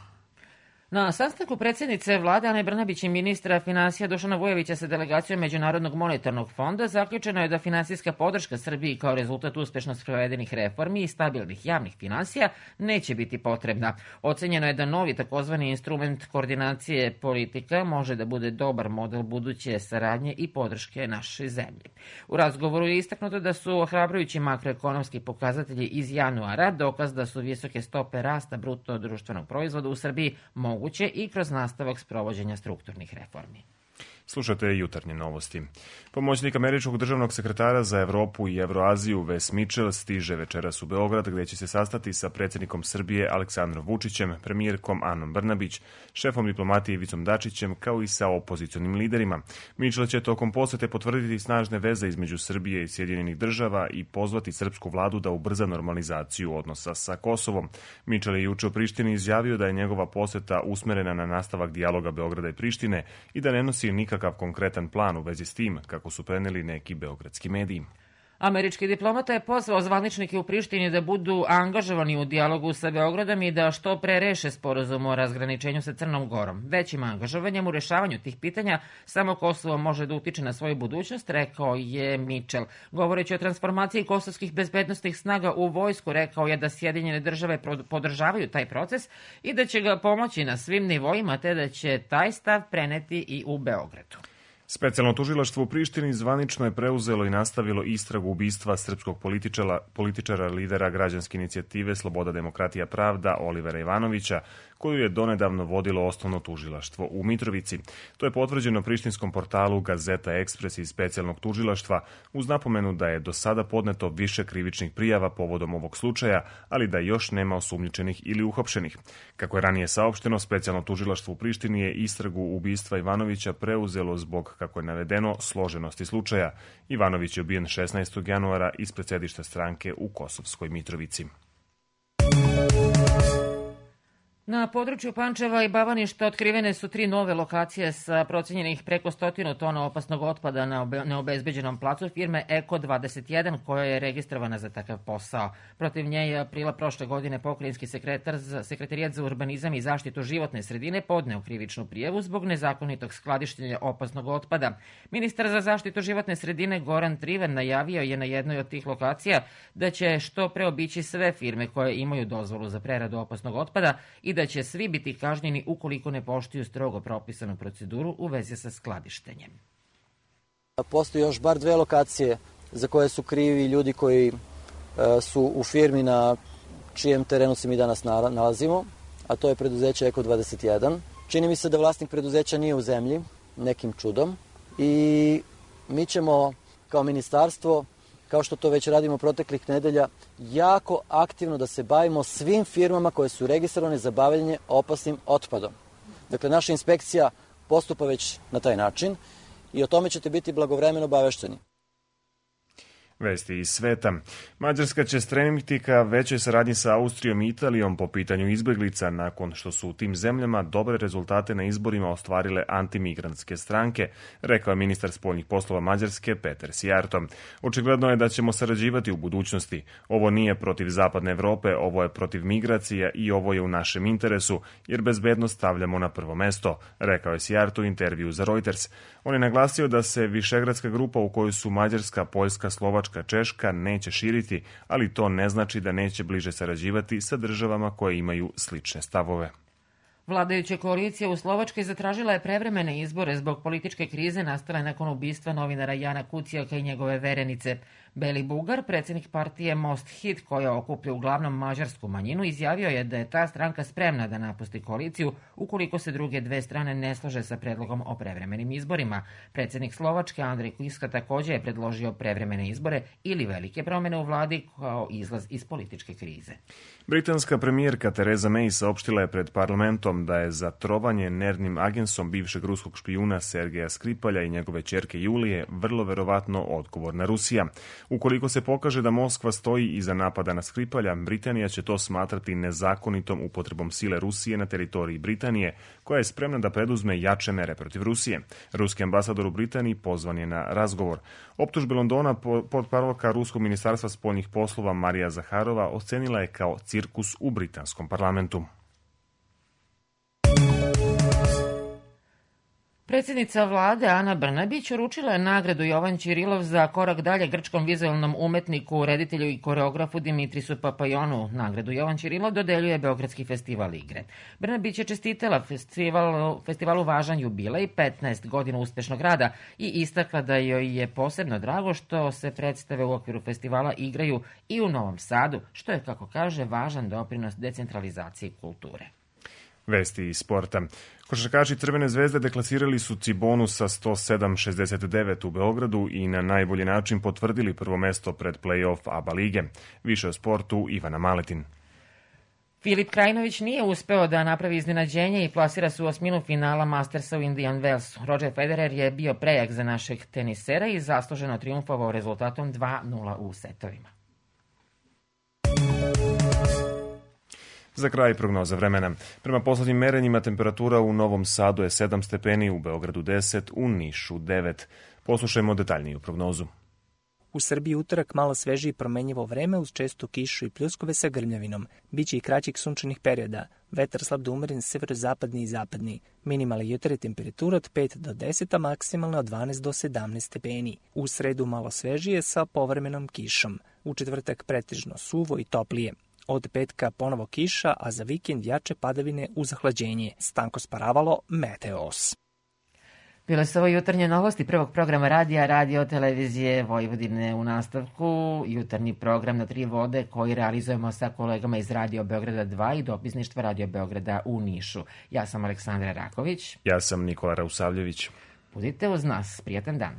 Na sastanku predsjednice vlade Ane Brnabić i ministra finansija Dušana Vujovića sa delegacijom Međunarodnog monetarnog fonda zaključeno je da finansijska podrška Srbiji kao rezultat uspešno sprovedenih reformi i stabilnih javnih finansija neće biti potrebna. Ocenjeno je da novi takozvani instrument koordinacije politika može da bude dobar model buduće saradnje i podrške našoj zemlji. U razgovoru je istaknuto da su ohrabrujući makroekonomski pokazatelji iz januara dokaz da su visoke stope rasta bruto društvenog proizvoda u Srbiji moguće i kroz nastavak sprovođenja strukturnih reformi. Slušate jutarnje novosti. Pomoćnik američkog državnog sekretara za Evropu i Evroaziju Wes Mitchell stiže večeras u Beograd, gde će se sastati sa predsjednikom Srbije Aleksandrom Vučićem, premijerkom Anom Brnabić, šefom diplomatije Ivicom Dačićem, kao i sa opozicionim liderima. Mitchell će tokom posete potvrditi snažne veze između Srbije i Sjedinjenih država i pozvati srpsku vladu da ubrza normalizaciju odnosa sa Kosovom. Mitchell je juče u Prištini izjavio da je njegova poseta usmerena na nastavak dijaloga Beograda i Prištine i da ne nosi nikakav konkretan plan u vezi s tim, kako su preneli neki beogradski mediji. Američki diplomata je pozvao zvaničnike u Prištini da budu angažovani u dijalogu sa Beogradom i da što pre reše sporazum o razgraničenju sa Crnom Gorom. Većim angažovanjem u rešavanju tih pitanja samo Kosovo može da utiče na svoju budućnost, rekao je Mitchell. Govoreći o transformaciji kosovskih bezbednostnih snaga u vojsku, rekao je da Sjedinjene države podržavaju taj proces i da će ga pomoći na svim nivoima, te da će taj stav preneti i u Beogradu. Specijalno tužilaštvo u Prištini zvanično je preuzelo i nastavilo istragu ubistva srpskog političara, političara lidera građanske inicijative Sloboda, demokratija, pravda Olivera Ivanovića, koju je donedavno vodilo osnovno tužilaštvo u Mitrovici. To je potvrđeno prištinskom portalu Gazeta Ekspres iz specijalnog tužilaštva uz napomenu da je do sada podneto više krivičnih prijava povodom ovog slučaja, ali da još nema osumnjičenih ili uhapšenih. Kako je ranije saopšteno, specijalno tužilaštvo u Prištini je istragu ubistva Ivanovića preuzelo zbog, kako je navedeno, složenosti slučaja. Ivanović je ubijen šesnaestog januara ispred sedišta stranke u Kosovskoj Mitrovici. Na području Pančeva i Bavaništa otkrivene su tri nove lokacije sa procenjenih preko stotinu tona opasnog otpada na obe, neobezbeđenom placu firme Eko dvadeset jedan koja je registrovana za takav posao. Protiv nje je aprila prošle godine pokrajinski sekretar za sekretarijat za urbanizam i zaštitu životne sredine podneo krivičnu prijavu zbog nezakonitog skladištenja opasnog otpada. Ministar za zaštitu životne sredine Goran Trivan najavio je na jednoj od tih lokacija da će što pre obići sve firme koje imaju dozvolu za preradu opasnog otpada i da će svi biti kažnjeni ukoliko ne poštuju strogo propisanu proceduru u vezi sa skladištenjem. Postoji još bar dve lokacije za koje su krivi ljudi koji e, su u firmi na čijem terenu se mi danas nalazimo, a to je preduzeće Eko dvadeset jedan. Čini mi se da vlasnik preduzeća nije u zemlji, nekim čudom, i mi ćemo kao ministarstvo, kao što to već radimo proteklih nedelja, jako aktivno da se bavimo svim firmama koje su registrovane za bavljenje opasnim otpadom. Dakle, naša inspekcija postupa već na taj način i o tome ćete biti blagovremeno obavešteni. Vesti iz sveta. Mađarska će stremiti ka većoj saradnji sa Austrijom i Italijom po pitanju izbeglica nakon što su u tim zemljama dobre rezultate na izborima ostvarile antimigrantske stranke, rekao je ministar spoljnih poslova Mađarske Peter Sijarto. Očigledno je da ćemo sarađivati u budućnosti. Ovo nije protiv zapadne Evrope, ovo je protiv migracija i ovo je u našem interesu, jer bezbednost stavljamo na prvo mesto, rekao je Sijarto u intervju za Reuters. On je naglasio da se Višegradska grupa u kojoj su Mađarska, Poljska, Slovačka, Češka neće širiti, ali to ne znači da neće bliže sarađivati sa državama koje imaju slične stavove. Vladajuća koalicija u Slovačkoj zatražila je prevremene izbore zbog političke krize nastale nakon ubistva novinara Jana Kucijaka i njegove verenice. Beli Bugar, predsjednik partije Most Hit, koja okuplja uglavnom mađarsku manjinu, izjavio je da je ta stranka spremna da napusti koaliciju ukoliko se druge dve strane ne slože sa predlogom o prevremenim izborima. Predsjednik Slovačke Andrej Kiska također je predložio prevremene izbore ili velike promjene u vladi kao izlaz iz političke krize. Britanska premijerka Theresa May saopštila je pred parlamentom da je za trovanje nervnim agensom bivšeg ruskog špijuna Sergeja Skripalja i njegove ćerke Julije vrlo verovatno odgovorna Rusija. Ukoliko se pokaže da Moskva stoji iza napada na Skripalja, Britanija će to smatrati nezakonitom upotrebom sile Rusije na teritoriji Britanije, koja je spremna da preduzme jače mere protiv Rusije. Ruski ambasador u Britaniji pozvan je na razgovor. Optužbe Londona portparolka Ruskog ministarstva spoljnih poslova Marija Zaharova ocenila je kao cirkus u britanskom parlamentu. Predsjednica vlade Ana Brnabić uručila je nagradu Jovan Ćirilov za korak dalje grčkom vizualnom umetniku, reditelju i koreografu Dimitrisu Papajonu. Nagradu Jovan Ćirilov dodeljuje Beogradski festival igre. Brnabić je čestitela festivalu, festivalu važan jubilej, petnaest godina uspešnog rada, i istakla da joj je posebno drago što se predstave u okviru festivala igraju i u Novom Sadu, što je, kako kaže, važan doprinos decentralizaciji kulture. Vesti iz sporta. Košarkaši Crvene zvezde deklasirali su Cibonu sa sto sedam šezdeset devet u Beogradu i na najbolji način potvrdili prvo mesto pred play-off ABA lige. Više o sportu Ivana Maletin. Filip Krajinović nije uspeo da napravi iznenađenje i plasira se u osminu finala Mastersa u Indian Wellsu. Roger Federer je bio prejak za našeg tenisera i zasluženo triumfovao rezultatom dva nula u setovima. Za kraj prognoza vremena. Prema poslednjim merenjima temperatura u Novom Sadu je sedam stepeni, u Beogradu deset, u Nišu devet. Poslušajmo detaljniju prognozu. U Srbiji utorak malo svežije i promenjivo vreme uz čestu kišu i pljuskove sa grmljavinom. Biće i kraćih sunčanih perioda. Vetar slab do umeren severozapadni i zapadni. Minimalna jutarnja temperatura od pet do deset, a maksimalna od dvanaest do sedamnaest stepeni. U sredu malo svežije sa povremenom kišom. U četvrtak pretežno suvo i toplije. Od petka ponovo kiša, a za vikend jače padavine uz zahlađenje. Stanko Sparavalo, Meteos. Bile su ovo jutarnje novosti prvog programa radija Radio Televizije Vojvodine. U nastavku jutarnji program na tri vode koji realizujemo sa kolegama iz Radio Beograda dva i dopisništva Radio Beograda u Nišu. Ja sam Aleksandra Raković. Ja sam Nikola Rausavljević. Budite uz nas. Prijatan dan.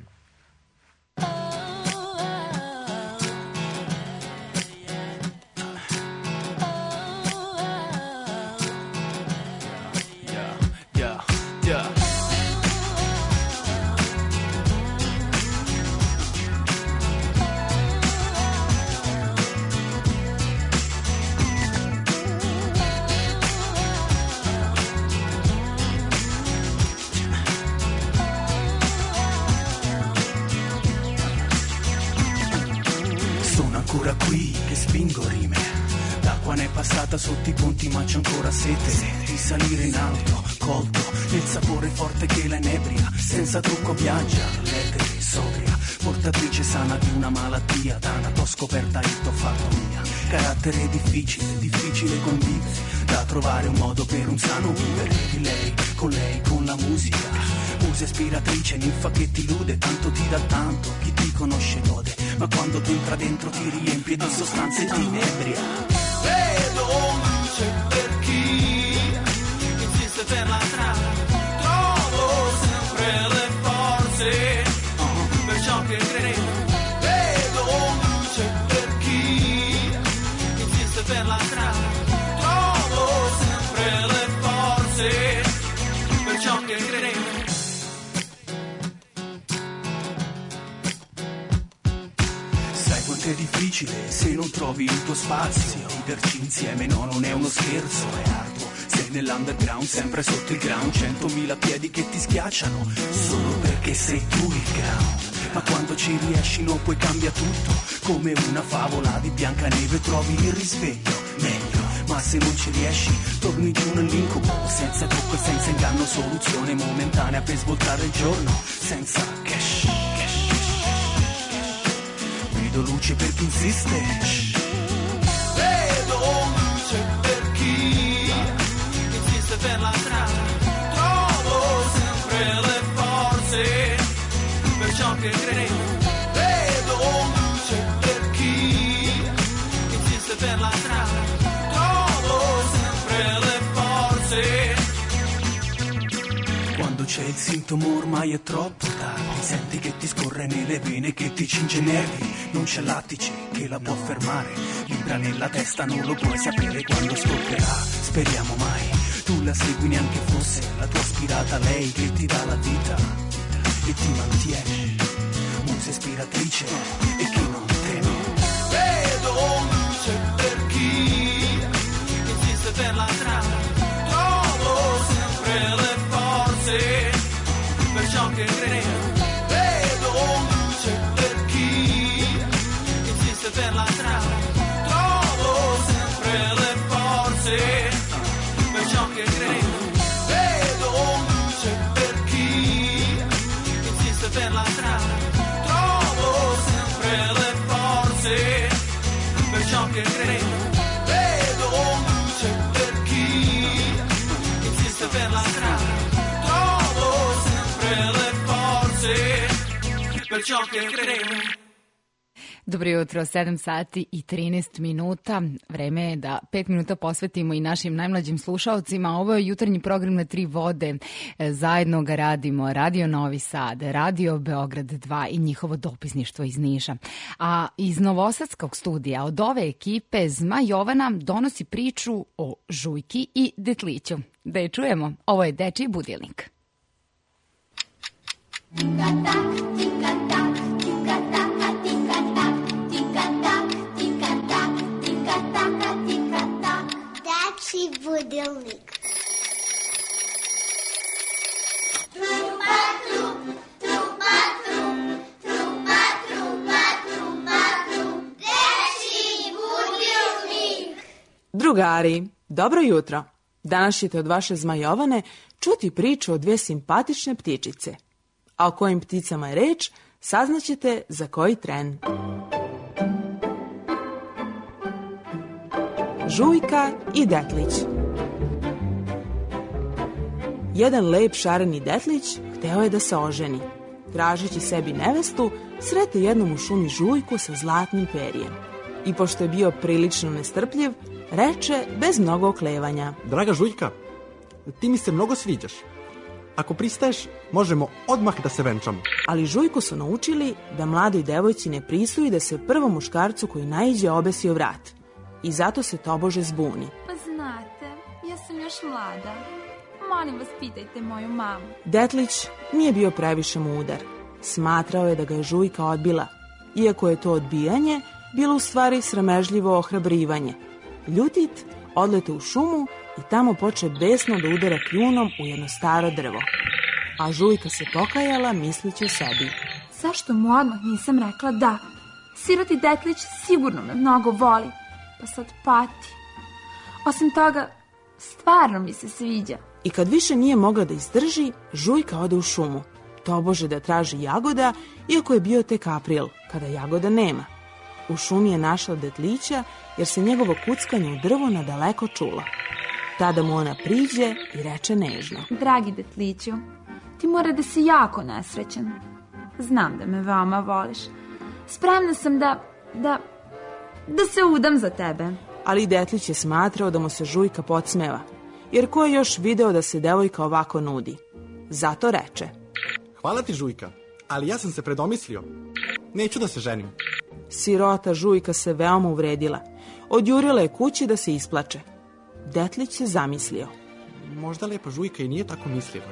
ancora qui che spingo rime. L'acqua ne è passata sotto i ponti ma c'è ancora sete di salire in alto, colto nel sapore forte che la inebria. Senza trucco viaggia, l'etere sobria, portatrice sana di una malattia. Dana t'ho scoperta e t'ho fatto mia. Carattere difficile, difficile convivere, da trovare un modo per un sano vivere. Di lei, con lei, con la musica. Musa ispiratrice, ninfa che ti illude, tanto ti dà tanto, chi ti conosce gode, ma quando ti entra dentro ti riempie di sostanze e ti inebria. Vedo luce per chi insiste per la strada, trovo sempre le forze uh, per ciò che credo. Vedo luce per chi insiste per la strada, trovo sempre le forze per ciò che credo. È difficile se non trovi il tuo spazio. Viverci insieme no, non è uno scherzo, è arduo. Sei nell'underground, sempre sotto il ground. Centomila piedi che ti schiacciano solo perché sei tu il ground. Ma quando ci riesci no, poi cambia tutto. Come una favola di Biancaneve trovi il risveglio, meglio. Ma se non ci riesci torni giù nell'incubo, senza trucco e senza inganno. Soluzione momentanea per svoltare il giorno, senza cash. Vedo luce per chi insiste, vedo luce per chi insiste per la strada, trovo sempre le forze per ciò che credo. Vedo luce per chi insiste per la strada, trovo sempre le forze. Quando c'è il sintomo ormai è troppo tardi, senti che ti scorre nelle vene, che ti cinge i nervi. Non c'è lattice che la può fermare, vibra nella testa, non lo puoi sapere quando stopperà. Speriamo mai tu la segui neanche fosse la tua ispirata, lei che ti dà la vita e ti mantiene. Musa ispiratrice e chi non teme. Vedo luce per chi insiste per la strada, trovo sempre le forze per ciò che credo. Vedo luce per chi insiste per la strada, trovo sempre le forze per ciò che credo. Vedo luce per chi insiste per la strada, trovo sempre le forze per ciò che credo. Vedo luce per chi insiste per la strada, trovo sempre le forze per ciò che credo. Dobro jutro, sedam sati i trinaest minuta. Vreme je da pet minuta posvetimo i našim najmlađim slušalcima. Ovo je jutarnji program na tri vode. Zajedno ga radimo Radio Novi Sad, Radio Beograd dva i njihovo dopisništvo iz Niša. A iz Novosadskog studija od ove ekipe Zma Jovana donosi priču o Žujki i Detliću. Da je čujemo, ovo je Dečiji budilnik. Tika-tak, tika-tak, tika-tak, tika-tak, tika-tak, tika-tak, tika-tak, tika-tak. Dečiji budilnik. Trupa, trup, trupa, trup, trupa, trupa, trupa, trup. Dečiji budilnik. Drugari, dobro jutro. Danas ćete od vaše Zma Jovane čuti priču o dve simpatične ptičice. A o kojim pticama je reč, saznaćete za koji tren. Žujka i Detlić. Jedan lep šareni detlić hteo je da se oženi. Tražeći sebi nevestu, srete jednom u šumi žujku sa zlatnim perijem. I pošto je bio prilično nestrpljiv, reče bez mnogo oklevanja. Draga Žujka, ti mi se mnogo sviđaš. Ako pristaješ, možemo odmah da se venčamo. Ali Žujku su naučili da mladoj devojci ne prisuju da se prvom muškarcu koji naiđe obesi o vrat. I zato se tobože zbuni. Pa znate, ja sam još mlada. Molim vas, pitajte moju mamu. Detlić nije bio previše mudar. Smatrao je da ga je Žujka odbila, iako je to odbijanje bilo u stvari sramežljivo ohrabrivanje. Ljutit odlete u šumu i tamo poče besno da udara kljunom u jedno staro drvo. A Žujka se pokajala misleći o sebi. Zašto mu odmah nisam rekla da? Siroti deklić sigurno me mnogo voli, pa sad pati. Osim toga, stvarno mi se sviđa. I kad više nije mogla da izdrži, Žujka ode u šumu. Tobože da traži jagoda, iako je bio tek april, kada jagoda nema. U šumi je našla detlića, jer se njegovo kuckanje u drvo nadaleko čulo. Tada mu ona priđe i reče nežno. Dragi detliću, ti mora da si jako nesrećan. Znam da me veoma voliš. Spremna sam da, da, da se udam za tebe. Ali detlić je smatrao da mu se Žujka podsmeva, jer ko je još video da se devojka ovako nudi. Zato reče. Hvala ti, Žujka, ali ja sam se predomislio. Neću da se ženim. Sirota Žujka se veoma uvredila. Odjurila je kući da se isplače. Detlić se zamislio. Možda lepa Žujka i nije tako mislila.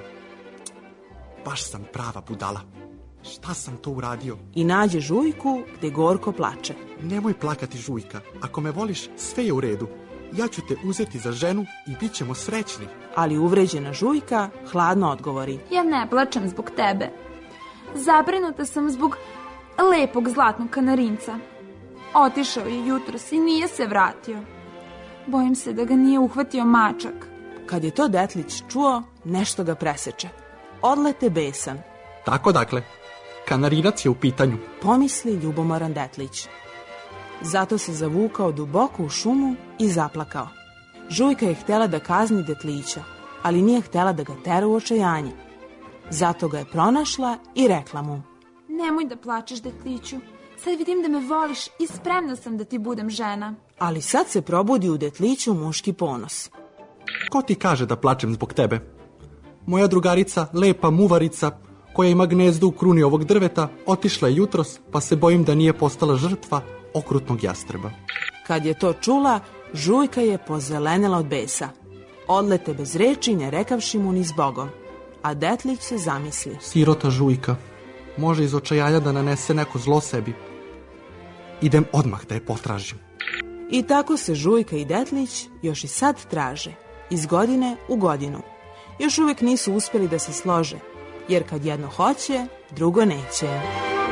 Baš sam prava budala. Šta sam to uradio? I nađe Žujku gde gorko plače. Nemoj plakati, Žujka. Ako me voliš, sve je u redu. Ja ću te uzeti za ženu i bit ćemo srećni. Ali uvređena Žujka hladno odgovori. Ja ne plačem zbog tebe. Zabrinuta sam zbog lepog zlatnog kanarinca. Otišao je jutros i nije se vratio. Bojim se da ga nije uhvatio mačak. Kad je to detlić čuo, nešto ga preseče. Odlete besan. Tako dakle, kanarinac je u pitanju. Pomisli ljubomoran detlić. Zato se zavukao duboko u šumu i zaplakao. Žujka je htjela da kazni detlića, ali nije htjela da ga tera u očajanje. Zato ga je pronašla i rekla mu. Nemoj da plačeš, detliću. Sad vidim da me voliš i spremna sam da ti budem žena. Ali sad se probudi u detliću muški ponos. Ko ti kaže da plačem zbog tebe? Moja drugarica, lepa muvarica, koja ima gnezdo u kruni ovog drveta, otišla je jutros, pa se bojim da nije postala žrtva okrutnog jastreba. Kad je to čula, Žujka je pozelenela od besa. Odlete bez reči, ne rekavši mu ni zbogom. A detlić se zamisli. Sirota Žujka, može iz očajanja da nanese neko zlo sebi. Idem odmah da je potražim. I tako se Žujka i detlić još i sad traže, iz godine u godinu. Još uvijek nisu uspjeli da se slože, jer kad jedno hoće, drugo neće.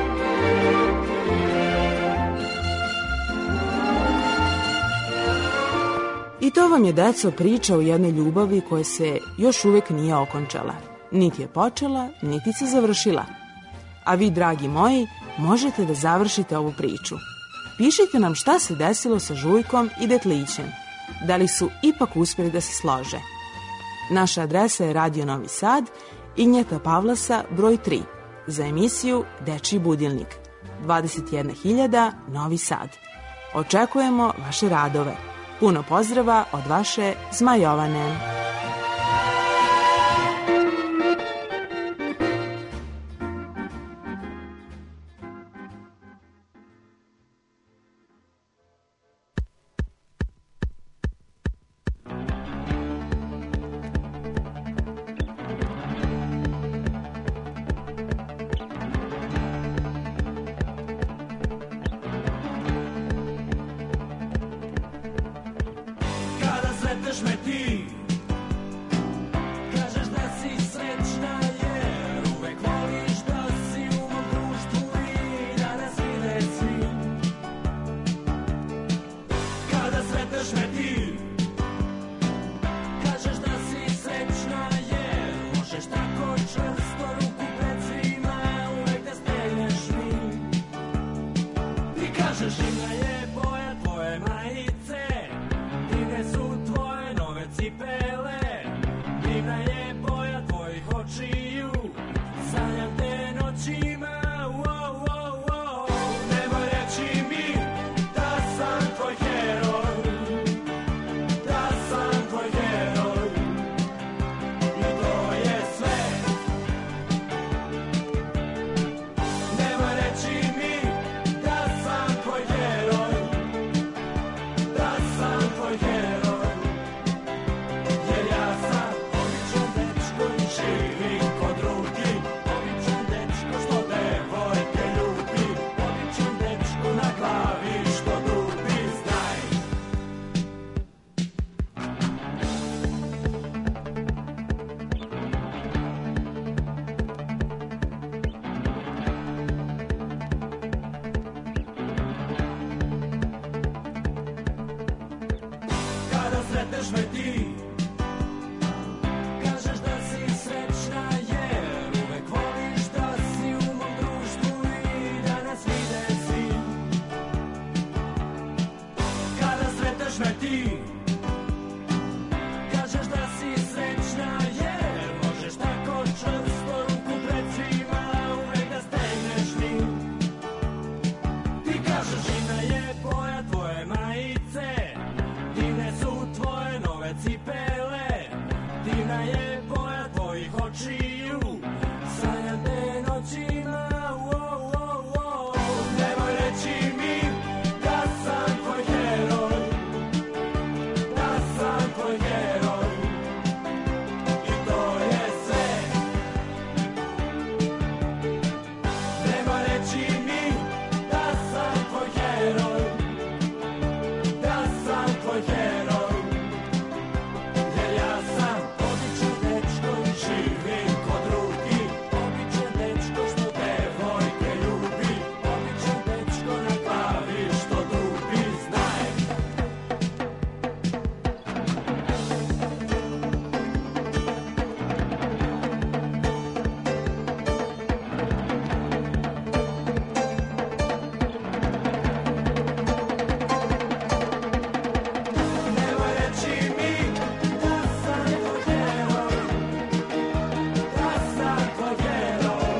I to vam je, deco, priča o jednoj ljubavi koja se još uvijek nije okončala. Niti je počela, niti se završila. A vi, dragi moji, možete da završite ovu priču. Pišite nam šta se desilo sa Žujkom i detlićem. Da li su ipak uspjeli da se slože. Naša adresa je Radio Novi Sad, Injeta Pavlasa, broj tri, za emisiju Dečiji budilnik, dvadeset jedna hiljada, Novi Sad. Očekujemo vaše radove. Puno pozdrava od vaše Zmajovane. Yeah, yeah. sreteš me ti. Kažeš da si srećna jer uvek voliš da si u mom društvu i da nas vide svi. Kada sreteš me ti, kažeš da si srećna jer možeš tako čvrsto ruku pred svima uvek da stegneš mi. Ti kažeš žina je boja tvoje majice, divne su tvoje nove cipele, divna je boja tvojih očiju, sanjam te noćima, wow, wow, wow. Nemoj reći mi da sam tvoj heroj, da sam tvoj heroj, i to je sve. Nemoj reći mi da sam tvoj heroj, da sam tvoj heroj, jer ja sam običan dečko i živim ko drugi, običan dečko što devojke ljubi, običan dečko na glavi što dubi, znaj. Nemoj reći mi da sam tvoj heroj, da sam tvoj heroj.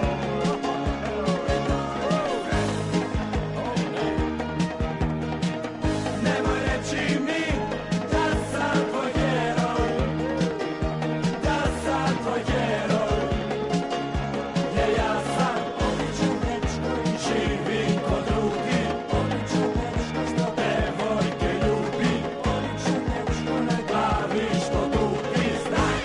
Nemoj reći mi da sam tvoj heroj, da sam tvoj heroj, jer ja sam običan dečko i živim ko drugi, običan dečko što devojke ljubi, običan dečko na glavi što dubi, znaj.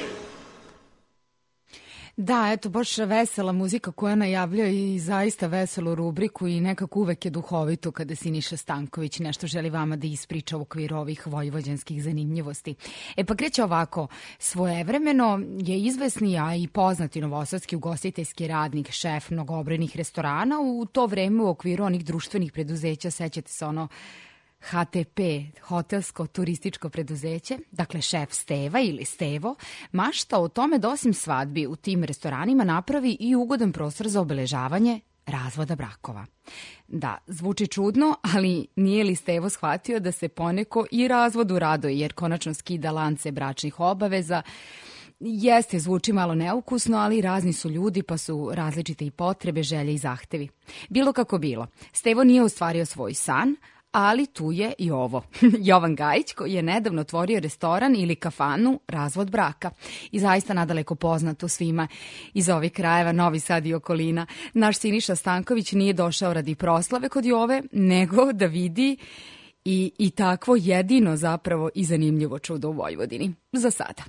Da, eto, baš vesela muzika koja najavljuje i zaista veselu rubriku i nekako uvek je duhovito kada Siniša Stanković nešto želi vama da ispriča u okviru ovih vojvođanskih zanimljivosti. E pa kreće ovako, svojevremeno je izvesni, a i poznati novosadski ugostiteljski radnik, šef mnogobrojnih restorana, u to vreme u okviru onih društvenih preduzeća, sećate se ono H T P, hotelsko turističko preduzeće, dakle šef Steva ili Stevo, mašta o tome da osim svadbi u tim restoranima napravi i ugodan prostor za obeležavanje razvoda brakova. Da, zvuči čudno, ali nije li Stevo shvatio da se poneko i razvodu raduje, jer konačno skida lance bračnih obaveza. Jeste, zvuči malo neukusno, ali razni su ljudi, pa su različite i potrebe, želje i zahtevi. Bilo kako bilo, Stevo nije ostvario svoj san, ali tu je i ovo. Jovan Gajić, koji je nedavno otvorio restoran ili kafanu Razvod braka. I zaista nadaleko poznato svima iz ovih krajeva, Novi Sad i okolina. Naš Siniša Stanković nije došao radi proslave kod Jove, nego da vidi i, i takvo jedino zapravo i zanimljivo čudo u Vojvodini. Za sada.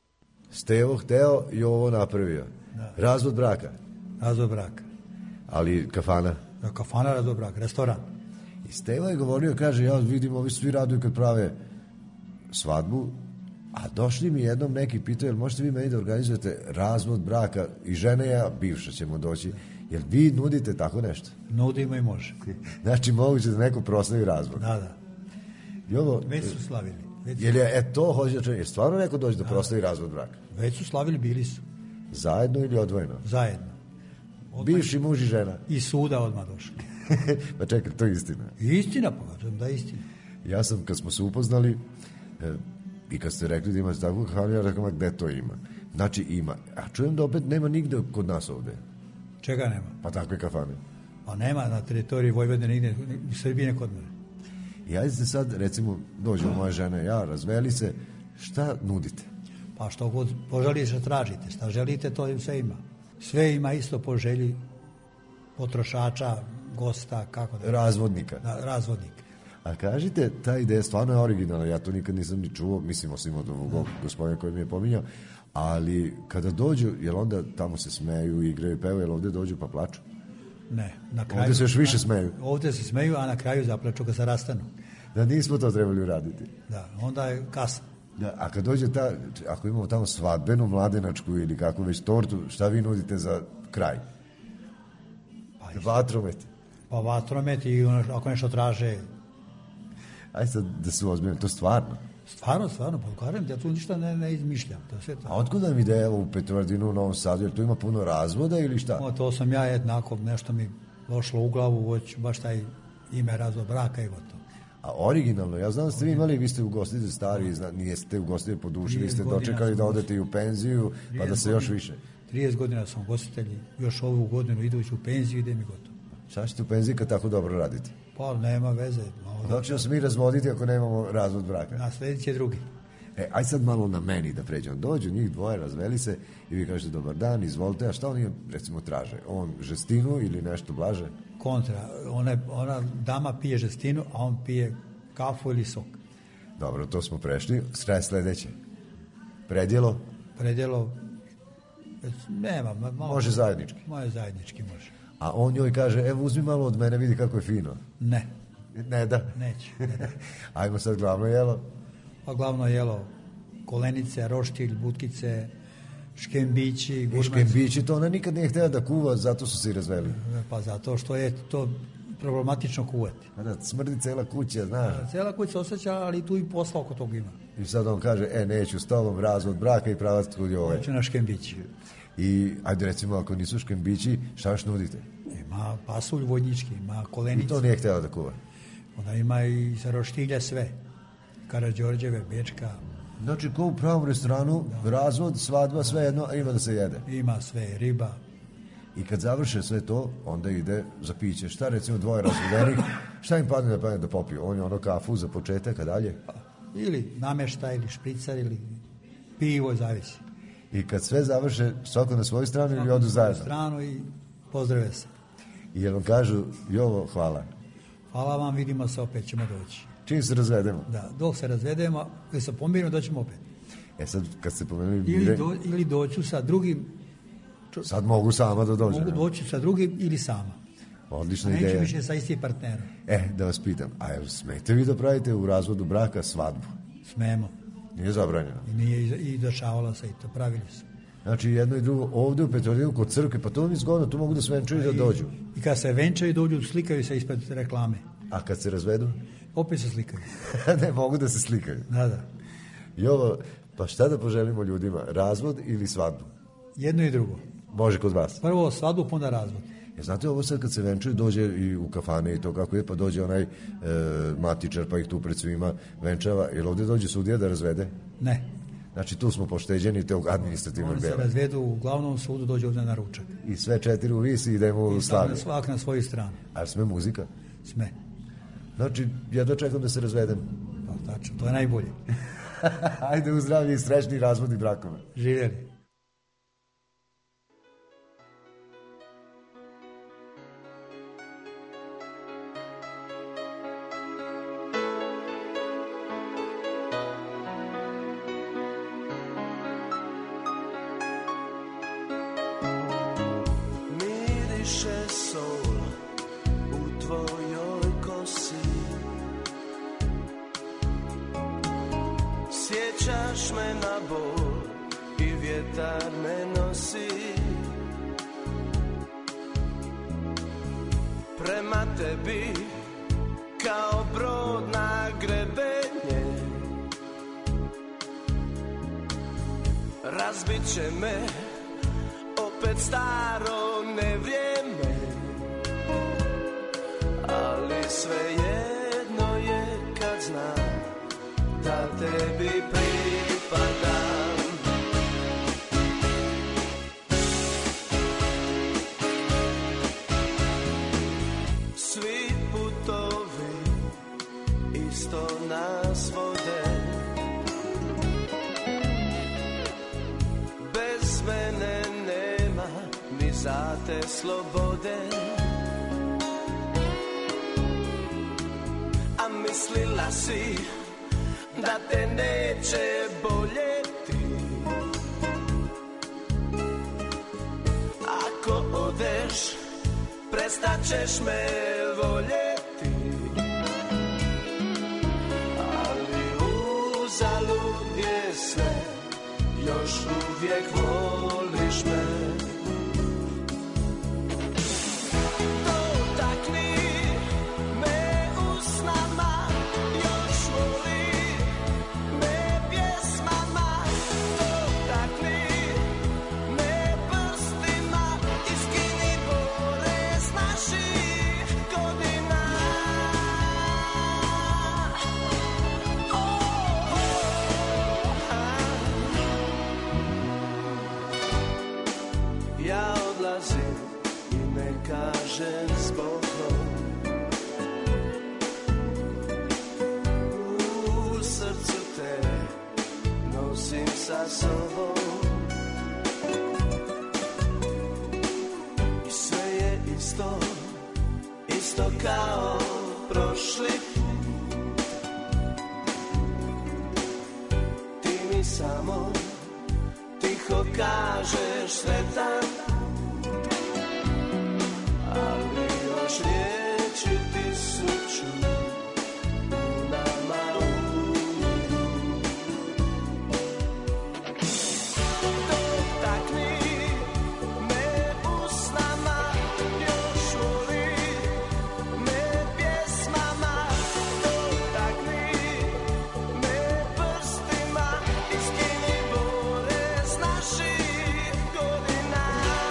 Stevo hteo i ovo napravio. Da. Razvod braka. Razvod braka. Ali kafana? Da, kafana, razvod braka, restoran. I Stevo je govorio, kaže, ja vidim, ovi svi raduju kad prave svadbu, a došli mi jednom neki pitaju, jel možete vi meni da organizujete razvod braka i žene ja, bivša ćemo doći, jel vi nudite tako nešto? Nudimo i može. Znači, moguće da neko proslavi razvod. Da, da. I ovo, već su slavili. Već su... Jel je, e to hoće da čuje, je stvarno neko dođe da, da proslavi razvod braka? Već su slavili, bili su. Zajedno ili odvojeno? Zajedno. Odmah... Bivši muž i žena? I suda odmah došli. Pa čekaj, to je istina. Istina, pa da je istina. Ja sam, kad smo se upoznali, e, i kad ste rekli da imate takvu kafanu, ja rekao, gde to ima? Znači ima. A čujem da opet nema nigde kod nas ovde. Čega nema? Pa takve kafane. Pa nema na teritoriji Vojvodine nigde, u Srbiji ne kod mene. I ajde se sad, recimo, dođemo moja žena i ja, razveli se, šta nudite? Pa što god poželite, šta tražite, šta želite, to im sve ima. Sve ima isto po želji potrošača, gosta, kako da... Razvodnika. Da, razvodnika. A kažite, ta ideja stvarno je originalna, ja to nikad nisam ni čuo, mislim osim od ovog gospodina koji mi je pominjao, ali kada dođu, jel onda tamo se smeju, igraju, pevaju, jel ovde dođu pa plaču? Ne, na kraju... Ovde se još više smeju. Ovde se smeju, a na kraju zaplaču kad se rastanu. Da nismo to trebali uraditi. Da, onda je kasno. Da, a kad dođe ta, ako imamo tamo svadbenu mladenačku ili kako već tortu, šta vi nudite za kraj? Pa vatromet. Pa vatromet i ono, ako nešto traže... Ajde sad da se ozbiljno, to stvarno? Stvarno, stvarno, pa kažem, ja tu ništa ne, ne izmišljam. To sve to. A otkud nam ideja u Petrovaradinu u Novom Sadu, jer tu ima puno razvoda ili šta? O, to sam ja jednako, nešto mi došlo u glavu, hoću baš taj ime razvod braka i gotovo. A originalno, ja znam da ste vi imali, vi ste ugostitelj stari, zna, nijeste ugostitelj po duši, vi ste dočekali da odete i u penziju, pa da se još više. trideset godina sam ugostitelj, još ovu godinu idući u penziju, idem i gotovo. Šta ćete u penziji kad tako dobro radite? Pa nema veze. Dok ćemo se mi razvoditi ako nemamo razvod braka? Na sljedeći drugi. E, aj sad malo na meni da pređem. Dođu njih dvoje, razveli se i vi kažete dobar dan, izvolite, a šta oni recimo traže? On žestinu ili nešto blaže? Kontra, ona, ona dama pije žestinu, a on pije kafu ili sok. Dobro, to smo prešli. Šta je sledeće? Predjelo? Predjelo, nema. Malo, može zajednički? Može zajednički, može. A on njoj kaže, evo uzmi malo od mene, vidi kako je fino. Ne. Ne da? Neću. Ne da. Ajmo sad glavno jelo. Pa glavno jelo kolenice, roštilj, butkice, škembići, gurmac. Škembići, to ona nikad nije htjela da kuva, zato su se i razveli. Pa zato što je to problematično kuvati. A da, smrdi cela kuća, znaš. A, cela kuća osjeća, ali tu i posla oko toga ima. I sad on kaže, e, neću s tobom razvod braka i pravac kod ove. Neću na škembići. I, ajde recimo, ako nisu škembići, šta još nudite? Ima pasulj vodnički, ima kolenice. I to nije htjela da kuva? Ona ima i sa roštilja sve. Karađorđeve, Bečka. Znači, ko u pravom restoranu, da. Razvod, svadba, sve jedno, a ima da se jede? Ima sve, riba. I kad završe sve to, onda ide za piće. Šta recimo dvoje razvodenih, šta im padne na pamet da popiju? On je ono kafu za početak, a dalje? Ili namešta, ili špricar, ili pivo, zavisi. I kad sve završe, svako na svoju stranu ili odu zajedno? Na stranu i pozdrave se. I jer vam kažu, Jovo, hvala. Hvala vam, vidimo se, opet ćemo doći. Čim se razvedemo? Da, dok se razvedemo, kad se pomirimo, doćemo opet. E sad, kad se pomenuli... Ili, do, ili doću sa drugim... Čo... Sad mogu sama da dođem. Mogu doći sa drugim ili sama. Odlična neću ideja. Neću više sa istim partnerom. E, da vas pitam, a jel smete vi da pravite u razvodu braka svadbu? Smemo. Nije zabranjeno? I nije i dešavalo se i to, pravili su. Znači jedno i drugo, ovde u Petrovaradinu kod crkve, pa to mi je zgodno, tu mogu da se venčaju i da dođu. I kad se venčaju, dođu, slikaju se ispred reklame. A kad se razvedu? Opet se slikaju. Ne, mogu da se slikaju. Da, da. I ovo, pa šta da poželimo ljudima, razvod ili svadbu? Jedno i drugo. Može kod vas? Prvo svadbu, onda razvod. E, znate, ovo sad kad se venčaju, dođe i u kafane i to kako je, pa dođe onaj e, matičar, pa ih tu pred svima venčava. Jel ovde dođe sudija da razvede? Ne. Znači tu smo pošteđeni tog administrativnog dela. Oni se razvedu u glavnom sudu, dođe ovde na ručak. I sve četiri u visi i idemo u slavi. I svak na svoju stranu. A sme muzika? Sme. Znači, ja dočekam da se razvedem. Pa tačno, to je najbolje. Ajde u zdravlje i srećni razvodni brakova. Živjeli. Sjećaš me na bol i vjetar me nosi prema tebi kao brod na grebenje. Razbit će me opet staro nevrijeme, ali svejedno je kad znam da tebi pripadam. Svi putovi isto nas vode, bez mene nema ni za te slobode. A mislila si da te neće boljeti ako odeš, prestat ćeš me voljeti, ali uzalud je sve, još uvijek voliš me. Dotakni me usnama, još volim isto, isto kao prošli put. Ti mi samo tiho kažeš sretan, ali još riječi tisuću u nama umiru. Dotakni me usnama, još voli me pjesmama. Dotakni me prstima, iskini bolest naših godina.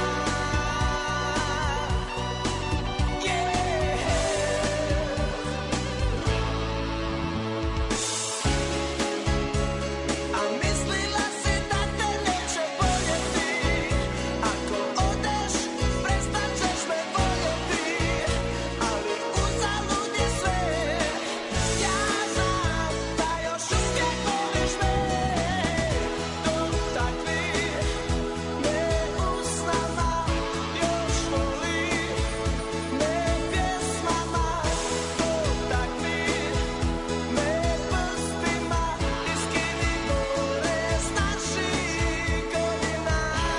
A mislila si da te neće voljeti, ako odeš prestat ćeš me voljeti, ali uzalud je sve, ja znam da još uvijek voliš me. Dotakni me usnama, još voli me pjesmama. Dotakni me prstima, iskini bolest naših godina.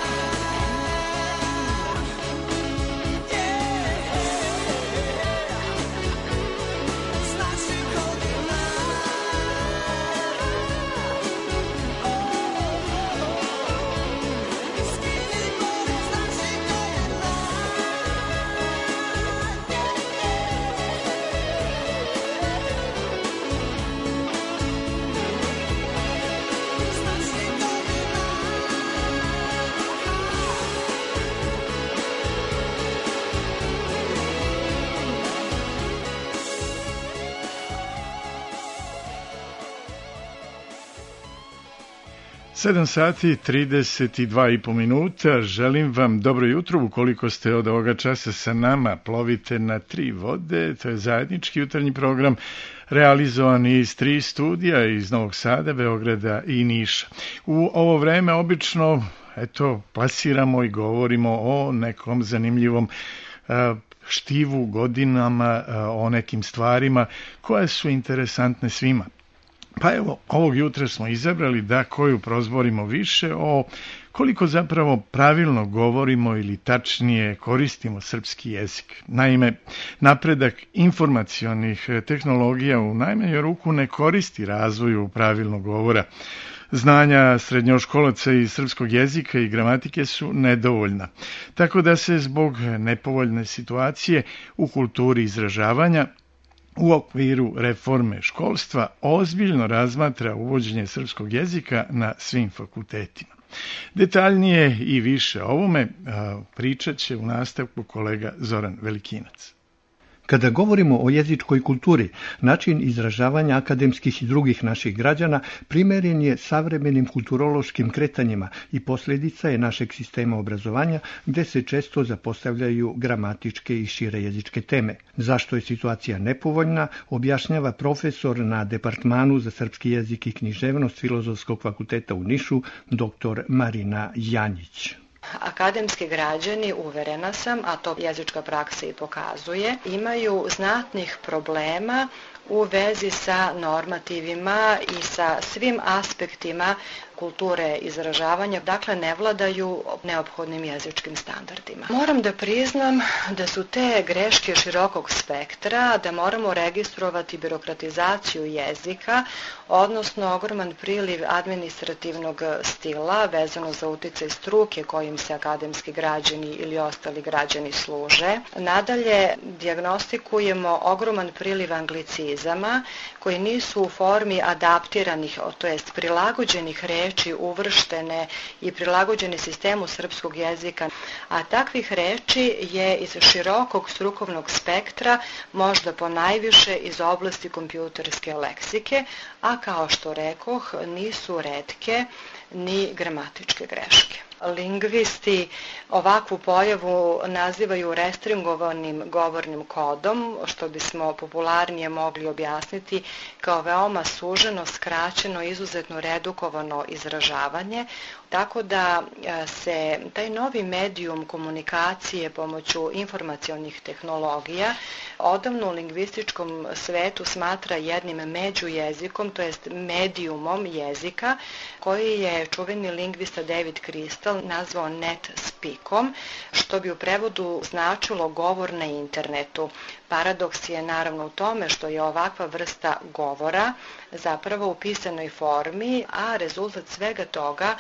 S naših godina. Iskini bolest naših godina. S naših godina. sedam sati trideset dva i po minuta. Želim vam dobro jutro. Ukoliko ste od ovoga časa sa nama, plovite na tri vode. To je zajednički jutarnji program realizovan iz tri studija iz Novog Sada, Beograda i Niša. U ovo vreme obično eto, plasiramo i govorimo o nekom zanimljivom a, štivu godinama, a, o nekim stvarima koje su interesantne svima. Pa evo, ovog jutra smo izabrali da koju prozborimo više o koliko zapravo pravilno govorimo ili tačnije koristimo srpski jezik. Naime, napredak informacionih tehnologija u najmanju ruku ne koristi razvoju pravilnog govora. Znanja srednjoškolaca iz srpskog jezika i gramatike su nedovoljna, tako da se zbog nepovoljne situacije u kulturi izražavanja u okviru reforme školstva ozbiljno razmatra uvođenje srpskog jezika na svim fakultetima. Detaljnije i više o ovome pričat će u nastavku kolega Zoran Velikinac. Kada govorimo o jezičkoj kulturi, način izražavanja akademskih i drugih naših građana primeren je savremenim kulturološkim kretanjima i posljedica je našeg sistema obrazovanja gde se često zapostavljaju gramatičke i šire jezičke teme. Zašto je situacija nepovoljna, objašnjava profesor na Departmanu za srpski jezik i književnost Filozofskog fakulteta u Nišu, doktor Marina Janjić. Akademski građani, uverena sam, a to jezička praksa i pokazuje, imaju znatnih problema u vezi sa normativima i sa svim aspektima kulture izražavanja, dakle ne vladaju neophodnim jezičkim standardima. Moram da priznam da su te greške širokog spektra, da moramo registrovati birokratizaciju jezika, odnosno ogroman priliv administrativnog stila vezano za uticaj struke kojim se akademski građani ili ostali građani služe. Nadalje, dijagnostikujemo ogroman priliv anglicizama koji nisu u formi adaptiranih, to jest prilagođenih reči uvrštene i prilagođene sistemu srpskog jezika, a takvih reči je iz širokog strukovnog spektra, možda po najviše iz oblasti kompjuterske leksike, a kao što rekoh, nisu retke ni gramatičke greške. Lingvisti ovakvu pojavu nazivaju restringovanim govornim kodom, što bismo popularnije mogli objasniti kao veoma suženo, skraćeno, izuzetno redukovano izražavanje, tako da se taj novi medijum komunikacije pomoću informacionih tehnologija odavno u lingvističkom svetu smatra jednim međujezikom, to jest medijumom jezika, koji je čuveni lingvista David Crystal nazvao net speakom, što bi u prevodu značilo govor na internetu. Paradoks je naravno u tome što je ovakva vrsta govora zapravo u pisanoj formi, a rezultat svega toga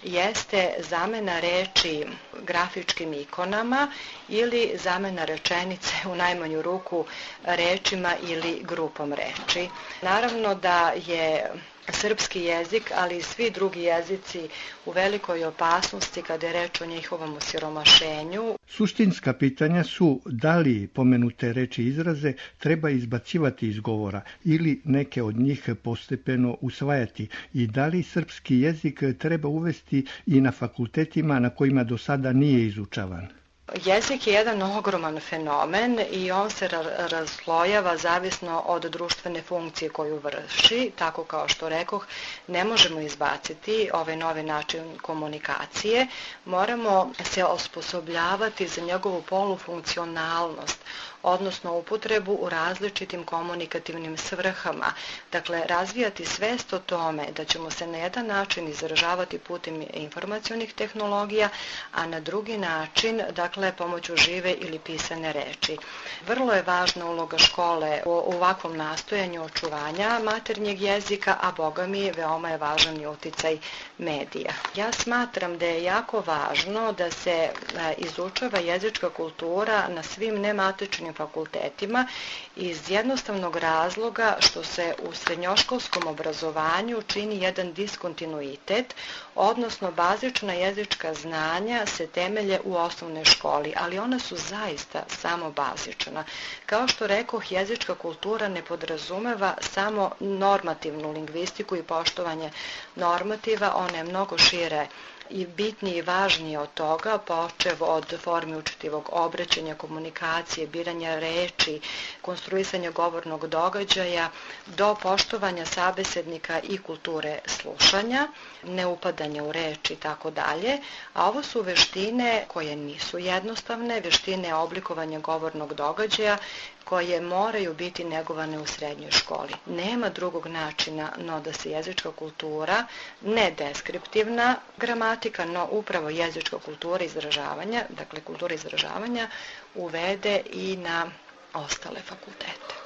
jeste zamena reči grafičkim ikonama ili zamena rečenice u najmanju ruku rečima ili grupom reči. Naravno da je srpski jezik, ali i svi drugi jezici u velikoj opasnosti kada je reč o njihovom osiromašenju. Suštinska pitanja su da li pomenute reči i izraze treba izbacivati iz govora ili neke od njih postepeno usvajati i da li srpski jezik treba uvesti i na fakultetima na kojima do sada nije izučavan. Jezik je jedan ogroman fenomen i on se razslojava zavisno od društvene funkcije koju vrši, tako kao što rekoh, ne možemo izbaciti ovaj novi način komunikacije, moramo se osposobljavati za njegovu polufunkcionalnost, odnosno upotrebu u različitim komunikativnim svrhama. Dakle, razvijati svest o tome da ćemo se na jedan način izražavati putem informacionih tehnologija, a na drugi način, dakle, pomoću žive ili pisane reči. Vrlo je važna uloga škole u ovakvom nastojanju očuvanja maternjeg jezika, a boga mi veoma je važan i uticaj medija. Ja smatram da je jako važno da se izučava jezička kultura na svim nematičnim fakultetima iz jednostavnog razloga što se u srednjoškolskom obrazovanju čini jedan diskontinuitet, odnosno bazična jezička znanja se temelje u osnovnoj školi, ali ona su zaista samo bazična. Kao što rekoh, jezička kultura ne podrazumeva samo normativnu lingvistiku i poštovanje normativa, ona je mnogo šire i bitnije i važnije od toga, počev od formi učtivog obraćanja, komunikacije, biranja reči, konstruisanja govornog događaja, do poštovanja sabesednika i kulture slušanja, neupadanja u reči i tako dalje, a ovo su veštine koje nisu jednostavne, veštine oblikovanja govornog događaja, koje moraju biti negovane u srednjoj školi. Nema drugog načina no da se jezička kultura, ne deskriptivna gramatika, no upravo jezička kultura izražavanja, dakle kultura izražavanja, uvede i na ostale fakultete.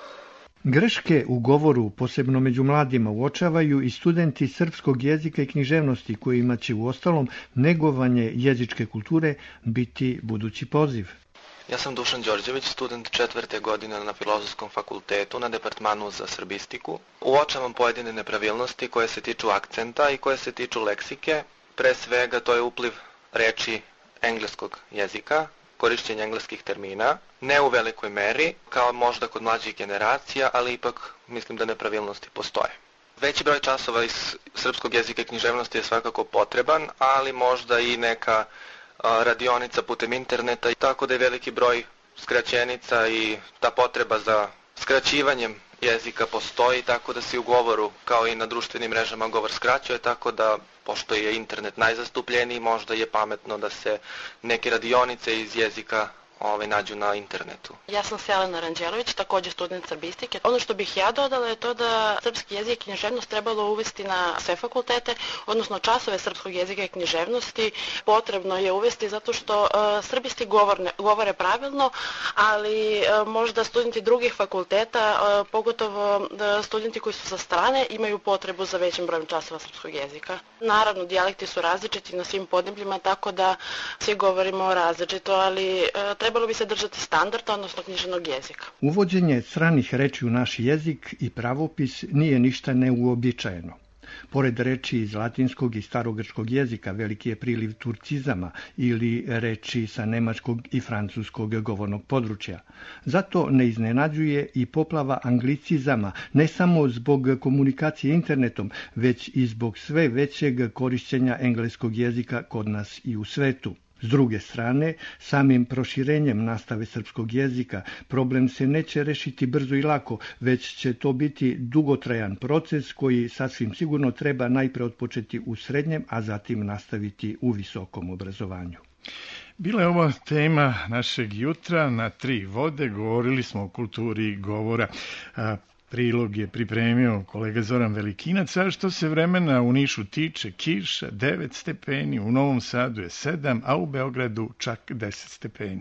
Greške u govoru, posebno među mladima, uočavaju i studenti srpskog jezika i književnosti, kojima će u ostalom negovanje jezičke kulture biti budući poziv. Ja sam Dušan Đorđević, student četvrte godine na Filozofskom fakultetu na departmanu za srbistiku. Uočavam pojedine nepravilnosti koje se tiču akcenta i koje se tiču leksike. Pre svega to je upliv reči engleskog jezika, korišćenje engleskih termina, ne u velikoj meri, kao možda kod mlađih generacija, ali ipak mislim da nepravilnosti postoje. Veći broj časova iz srpskog jezika i književnosti je svakako potreban, ali možda i neka radionica putem interneta, tako da je veliki broj skraćenica i ta potreba za skraćivanjem jezika postoji, tako da se u govoru, kao i na društvenim mrežama, govor skraćuje, tako da, pošto je internet najzastupljeniji, možda je pametno da se neke radionice iz jezika Ove, nađu na internetu. Ja sam Selena Ranđelović, također student srbistike. Ono što bih ja dodala je to da srpski jezik i književnost trebalo uvesti na sve fakultete, odnosno časove srpskog jezika i književnosti potrebno je uvesti zato što uh, srbisti govorne, govore pravilno, ali uh, možda studenti drugih fakulteta, uh, pogotovo uh, studenti koji su sa strane, imaju potrebu za većim brojem časova srpskog jezika. Naravno, dijalekti su različiti na svim podnebljima, tako da svi govorimo različito, ali uh, trebalo bi se držati standarda, odnosno književnog jezika. Uvođenje stranih reči u naš jezik i pravopis nije ništa neuobičajeno. Pored reči iz latinskog i starogrčkog jezika, veliki je priliv turcizama ili reči sa nemačkog i francuskog govornog područja. Zato ne iznenađuje i poplava anglicizama, ne samo zbog komunikacije internetom, već i zbog sve većeg korišćenja engleskog jezika kod nas i u svetu. S druge strane, samim proširenjem nastave srpskog jezika problem se neće rešiti brzo i lako, već će to biti dugotrajan proces koji sasvim sigurno treba najpre odpočeti u srednjem, a zatim nastaviti u visokom obrazovanju. Bila je ovo tema našeg jutra na Tri vode, govorili smo o kulturi govora. Prilog je pripremio kolega Zoran Velikinac, a što se vremena u Nišu tiče, kiša devet stepeni, u Novom Sadu je sedam, a u Beogradu čak deset stepeni.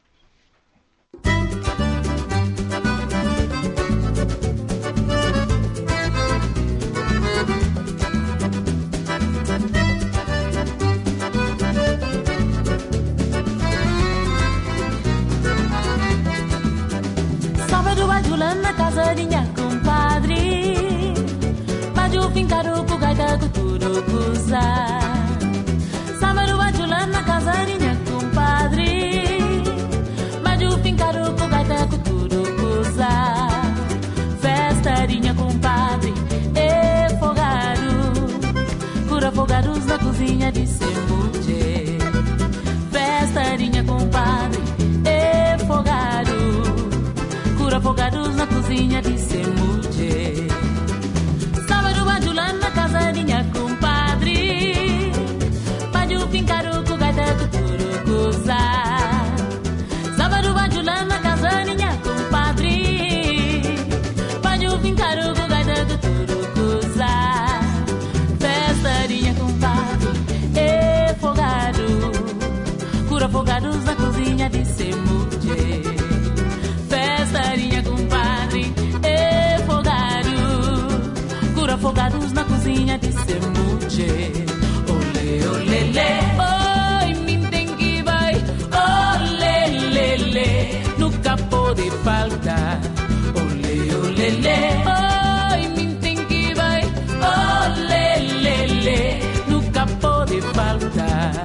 Na casa de minha compadre, Baju fincado com gaita com tudo cruzar. Sábado bajula na casa de minha compadre, Baju fincado com gaita com tudo cruzar. Festa de minha compadre, é fogado, cura fogados na cozinha de Semuje. Festa de minha compadre, é fogado, afogados na cozinha de Semuje. Sábado bajula na casa de minha compadre, Baju fincado com gaita com tudo gozar. Sábado bajula na casa de minha compadre, Baju fincado com gaita com tudo gozar. Festa de minha compadre, é fogado, cura afogados na cozinha de Semuje. Festarinha, compadre, é fogado, cura afogados na cozinha de Semuje. Olê, olê, lê, oi, mim tem que vai. Olê, lê, lê, nunca pode faltar. Olê, olê, lê, oi, mim tem que vai. Olê, lê, lê, nunca pode faltar.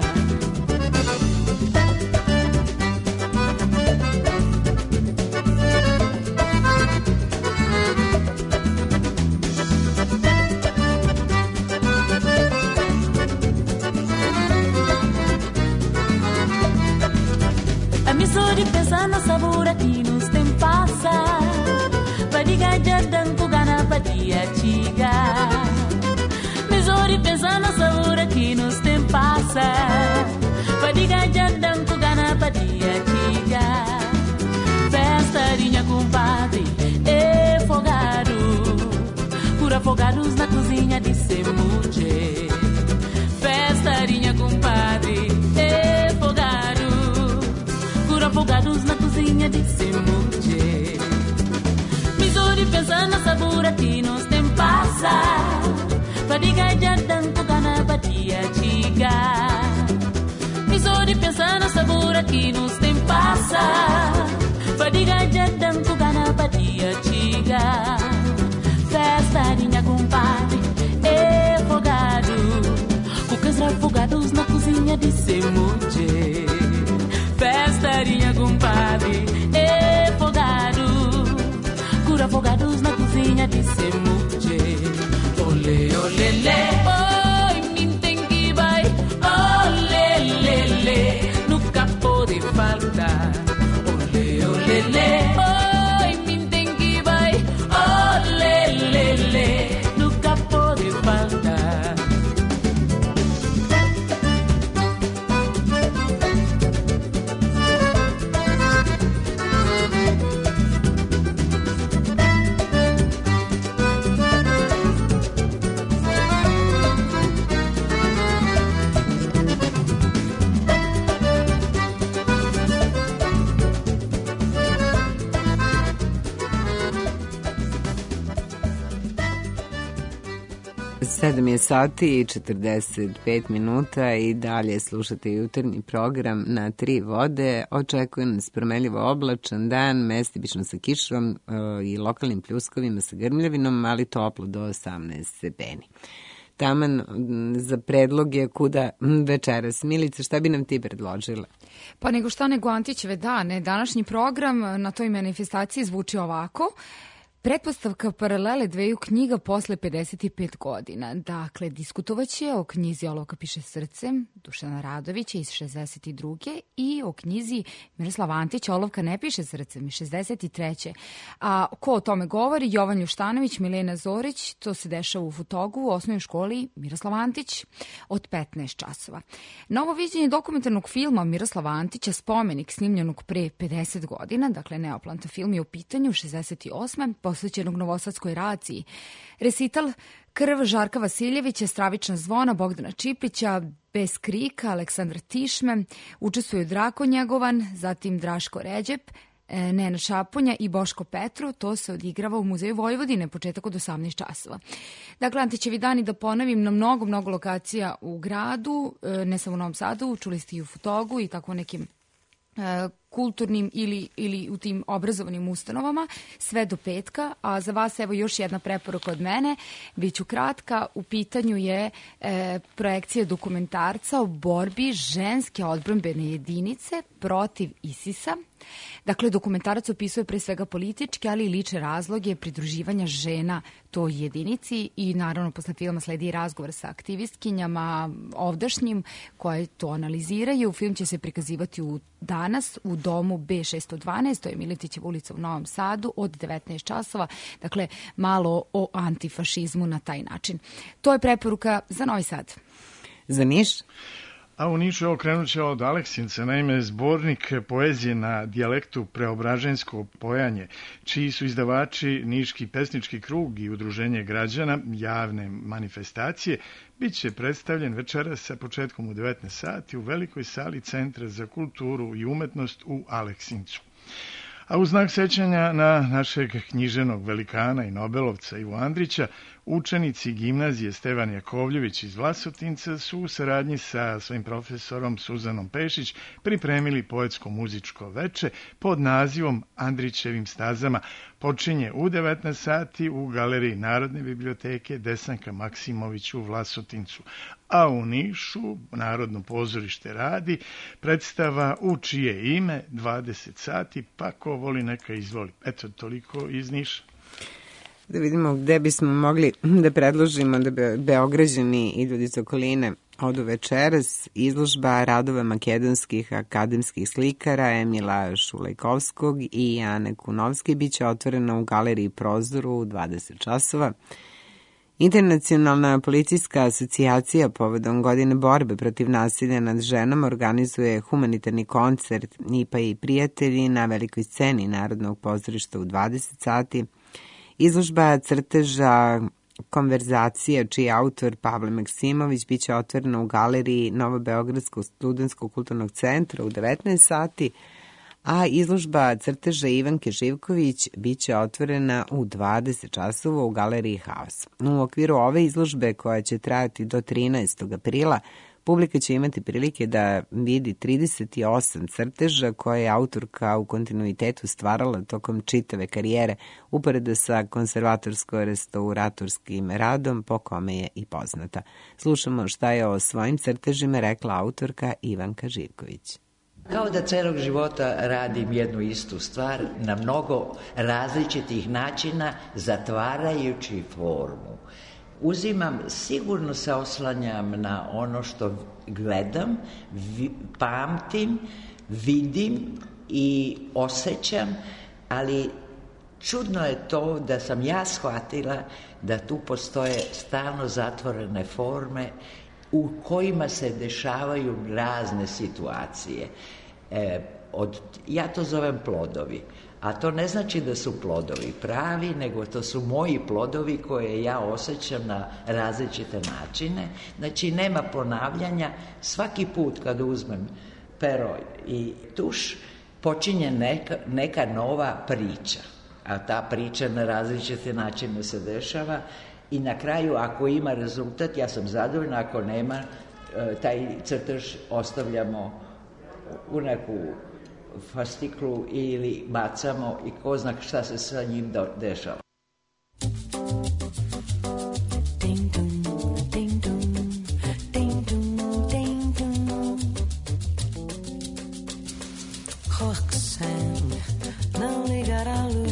De pensar no sabor aqui nos tem passa, padiga jardan kugana padia chiga. Mesor de pensar no sabor aqui nos tem passa, padiga jardan kugana padia chiga. Festarinha, compadre, é fogado, cura afogados na cozinha de Semuje. Festarinha, compadre, é fogado, afogados na cozinha de Semuje. Misori pensa na sabor aqui nos tem passa, padiga jardan kugana padia chiga. Misori pensa na sabor aqui nos tem passa, padiga jardan kugana padia chiga. Festarinha, compadre, é fogado, cucas afogados na cozinha de Semuje. Festarinha, compadre, é fogado, cura afogados na cozinha de Semuje. Olê, olê, lê, oi, mim tem que vai. Olê, lê, lê, nunca pode faltar. Olê, olê, lê, oi, mim tem que vai. Olê, lê, lê, nunca pode faltar. sedam je sati i četrdeset pet minuta i dalje slušate jutarnji program na Tri vode. Očekuje nas promenljivo oblačan dan, mestibično sa kišom i lokalnim pljuskovima sa grmljavinom, ali toplo do osamnaest stepeni. taman za predloge kuda večeras. Milica, šta bi nam ti predložila? Pa nego šta nego Antićeve dane. Današnji program na toj manifestaciji zvuči ovako. Pretpostavka paralele dveju knjiga posle pedeset pet godina. Dakle, diskutovaće o knjizi Olovka piše srcem Dušana Radovića iz šezdeset druge i o knjizi Miroslava Antića Olovka ne piše srcem iz šezdeset treće. A ko o tome govori? Jovan Ljuštanović, Milena Zorić, to se dešava u Futogu u osnovnoj školi Miroslav Antić od petnaest časova. Novo viđenje dokumentarnog filma Miroslava Antića Spomenik snimljenog pre pedeset godina, dakle Neoplanta film je u pitanju šezdeset osme posvećenog Novosadskoj raciji. Resital Krv Žarka Vasiljevića, Stravična zvona Bogdana Čiplića, Bez krika Aleksandra Tišme, učestvuju Drako Njegovan, zatim Draško Ređep, Nena Šapunja i Boško Petru. To se odigrava u Muzeju Vojvodine, početak od osamnaest časova. Dakle, Antićevi dani, da ponovim, na mnogo, mnogo lokacija u gradu, ne samo u Novom Sadu, čuli ste i u Futogu i tako nekim kulturnim ili, ili u tim obrazovanim ustanovama, sve do petka. A za vas evo još jedna preporuka od mene, biću kratka. U pitanju je e, projekcija dokumentarca o borbi ženske odbrambene jedinice protiv ISIS-a. Dakle, dokumentarac opisuje pre svega političke, ali i lične razloge pridruživanja žena toj jedinici i naravno posle filma sledi razgovor sa aktivistkinjama ovdašnjim koje to analiziraju. Film će se prikazivati u danas u domu B šesto dvanaest, to je Miletićeva ulica u Novom Sadu od devetnaest časova. Dakle, malo o antifašizmu na taj način. To je preporuka za Novi Sad. Za Niš? A u Nišu okrenut će od Aleksinca, naime zbornik poezije na dijalektu Preobražensko pojanje, čiji su izdavači Niški pesnički krug i udruženje građana javne manifestacije, bit će predstavljen večeras sa početkom u devetnaest sati u velikoj sali Centra za kulturu i umetnost u Aleksincu. A u znak sećanja na našeg književnog velikana i nobelovca Ivu Andrića, učenici gimnazije Stevan Jakovljević iz Vlasotinca su u saradnji sa svojim profesorom Suzanom Pešić pripremili poetsko-muzičko veče pod nazivom Andrićevim stazama. Počinje u devetnaest sati u galeriji Narodne biblioteke Desanka Maksimović u Vlasotincu. A u Nišu Narodno pozorište radi predstava U čije ime dvadeset sati, pa ko voli neka izvoli. Eto, toliko iz Niša. Da vidimo gde bismo mogli da predložimo da be, Beograđani i ljudi iz okoline odu večeras. Izložba radova makedonskih akademskih slikara Emila Šulejkovskog i Ane Kunovske biće otvorena u galeriji Prozoru u dvadeset časova. Internacionalna policijska asocijacija povodom godine borbe protiv nasilja nad ženama organizuje humanitarni koncert Nipa i prijatelji na velikoj sceni Narodnog pozorišta u dvadeset sati. Izložba crteža Konverzacija, čiji je autor Pavle Maksimović, biće otvorena u galeriji Novobeogradskog studentskog kulturnog centra u devetnaest sati, a izložba crteža Ivanke Živković biće otvorena u dvadeset časova u galeriji Haos. U okviru ove izložbe, koja će trajati do trinaestog aprila, publika će imati prilike da vidi trideset osam crteža koje je autorka u kontinuitetu stvarala tokom čitave karijere, uporedo sa konservatorsko-restauratorskim radom po kome je i poznata. Slušamo šta je o svojim crtežima rekla autorka Ivanka Živković. Kao da celog života radim jednu istu stvar na mnogo različitih načina, zatvarajući formu. Uzimam, sigurno se oslanjam na ono što gledam, vi, pamtim, vidim i osjećam, ali čudno je to da sam ja shvatila da tu postoje stalno zatvorene forme u kojima se dešavaju razne situacije. E, od, ja to zovem plodovi. A to ne znači da su plodovi pravi, nego to su moji plodovi koje ja osjećam na različite načine. Znači, nema ponavljanja. Svaki put kad uzmem pero i tuš, počinje neka, neka nova priča. A ta priča na različite načine se dešava i na kraju, ako ima rezultat, ja sam zadovoljna, ako nema, taj crtež ostavljamo u neku fasciklu ili bacamo i ko zna šta se sa njim dešava.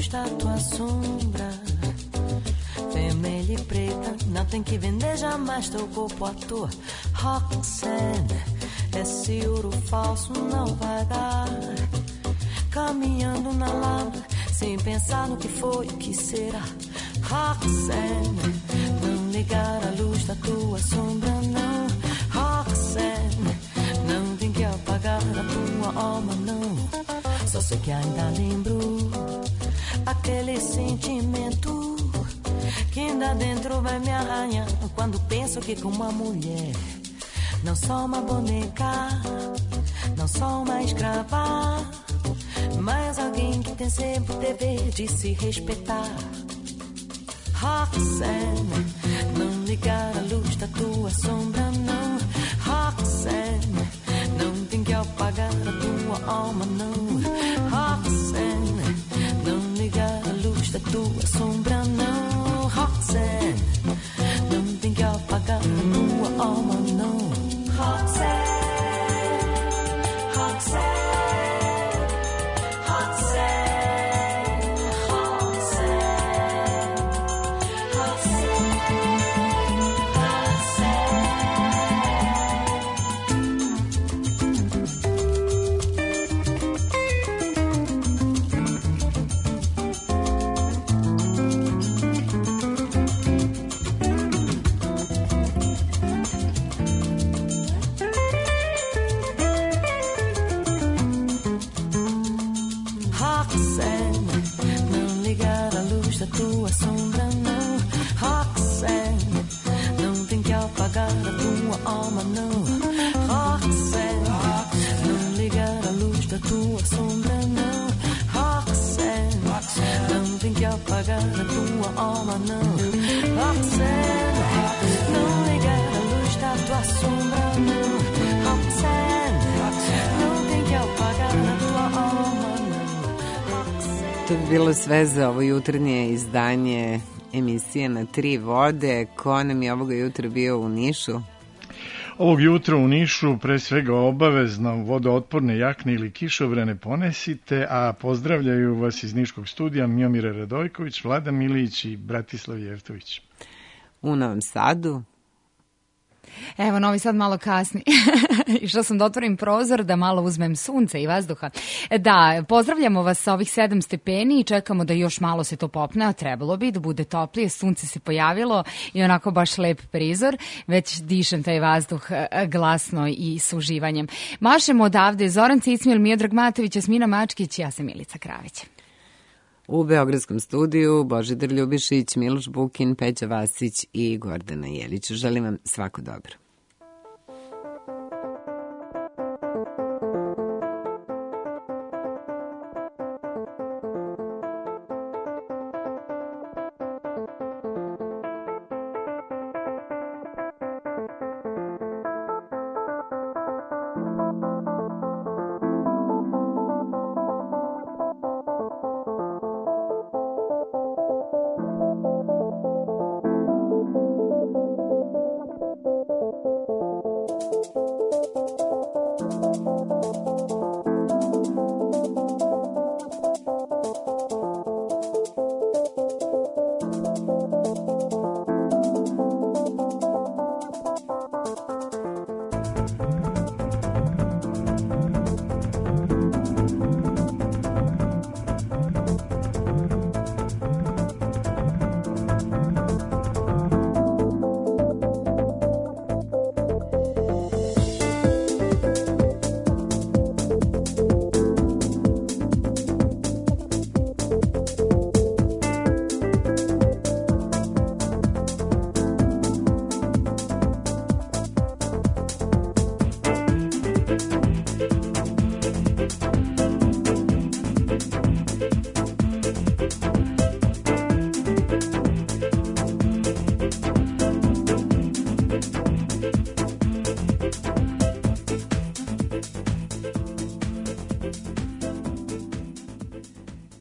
da tua sombra. Vermelha e preta, não tem que vender jamais teu corpo à toa. Roxanne, esse ouro falso não vai dar. Caminhando na lama, sem pensar no que foi, o que será. Roxanne, não ligar a luz da tua sombra, não. Roxanne, não tem que apagar a tua alma, não. Só sei que ainda lembro aquele sentimento que ainda dentro vai me arranhar quando penso que com uma mulher não sou uma boneca, não sou uma escrava, mas alguém que tem sempre o dever de se respeitar. Roxanne, não ligar a luz da tua sombra, não. Roxanne, não tem que apagar a tua alma, não. Roxanne, não ligar a luz da tua sombra, não. Roxanne, não tem que apagar a tua alma, não. Roxanne, Roxanne. Tua sombra, não. Roxanne, não tem que apagar a tua alma, não. Roxanne, não ligar a luz da tua sombra, não. Roxanne, não tem que apagar a tua alma, não. Roxanne, não ligar a luz da tua sombra, não. Roxanne, não tem que apagar a tua alma. To bi bilo sve za ovo jutarnje izdanje emisije Na tri vode. Ko nam je ovoga jutra bio u Nišu? Ovog jutra u Nišu pre svega obavezno vodootporne jakne ili kišobrane ponesite, a pozdravljaju vas iz Niškog studija Miomir Radojković, Vlada Milić i Bratislav Jevtović. U Novom Sadu? Evo, Novi Sad malo kasni. Išla sam da otvorim prozor, da malo uzmem sunce i vazduha. Da, pozdravljamo vas sa ovih sedam stepeni i čekamo da još malo se to popne, a trebalo bi da bude toplije, sunce se pojavilo i onako baš lep prizor, već dišem taj vazduh glasno i s uživanjem. Mašemo odavde Zoran Cicmil, Miodrag Matović, Jasmina Mačkić, ja sam Milica Kravić. U Beogradskom studiju Božidar Ljubišić, Miloš Bukin, Peđa Vasić i Gordana Jelić. Želim vam svako dobro. Thank you.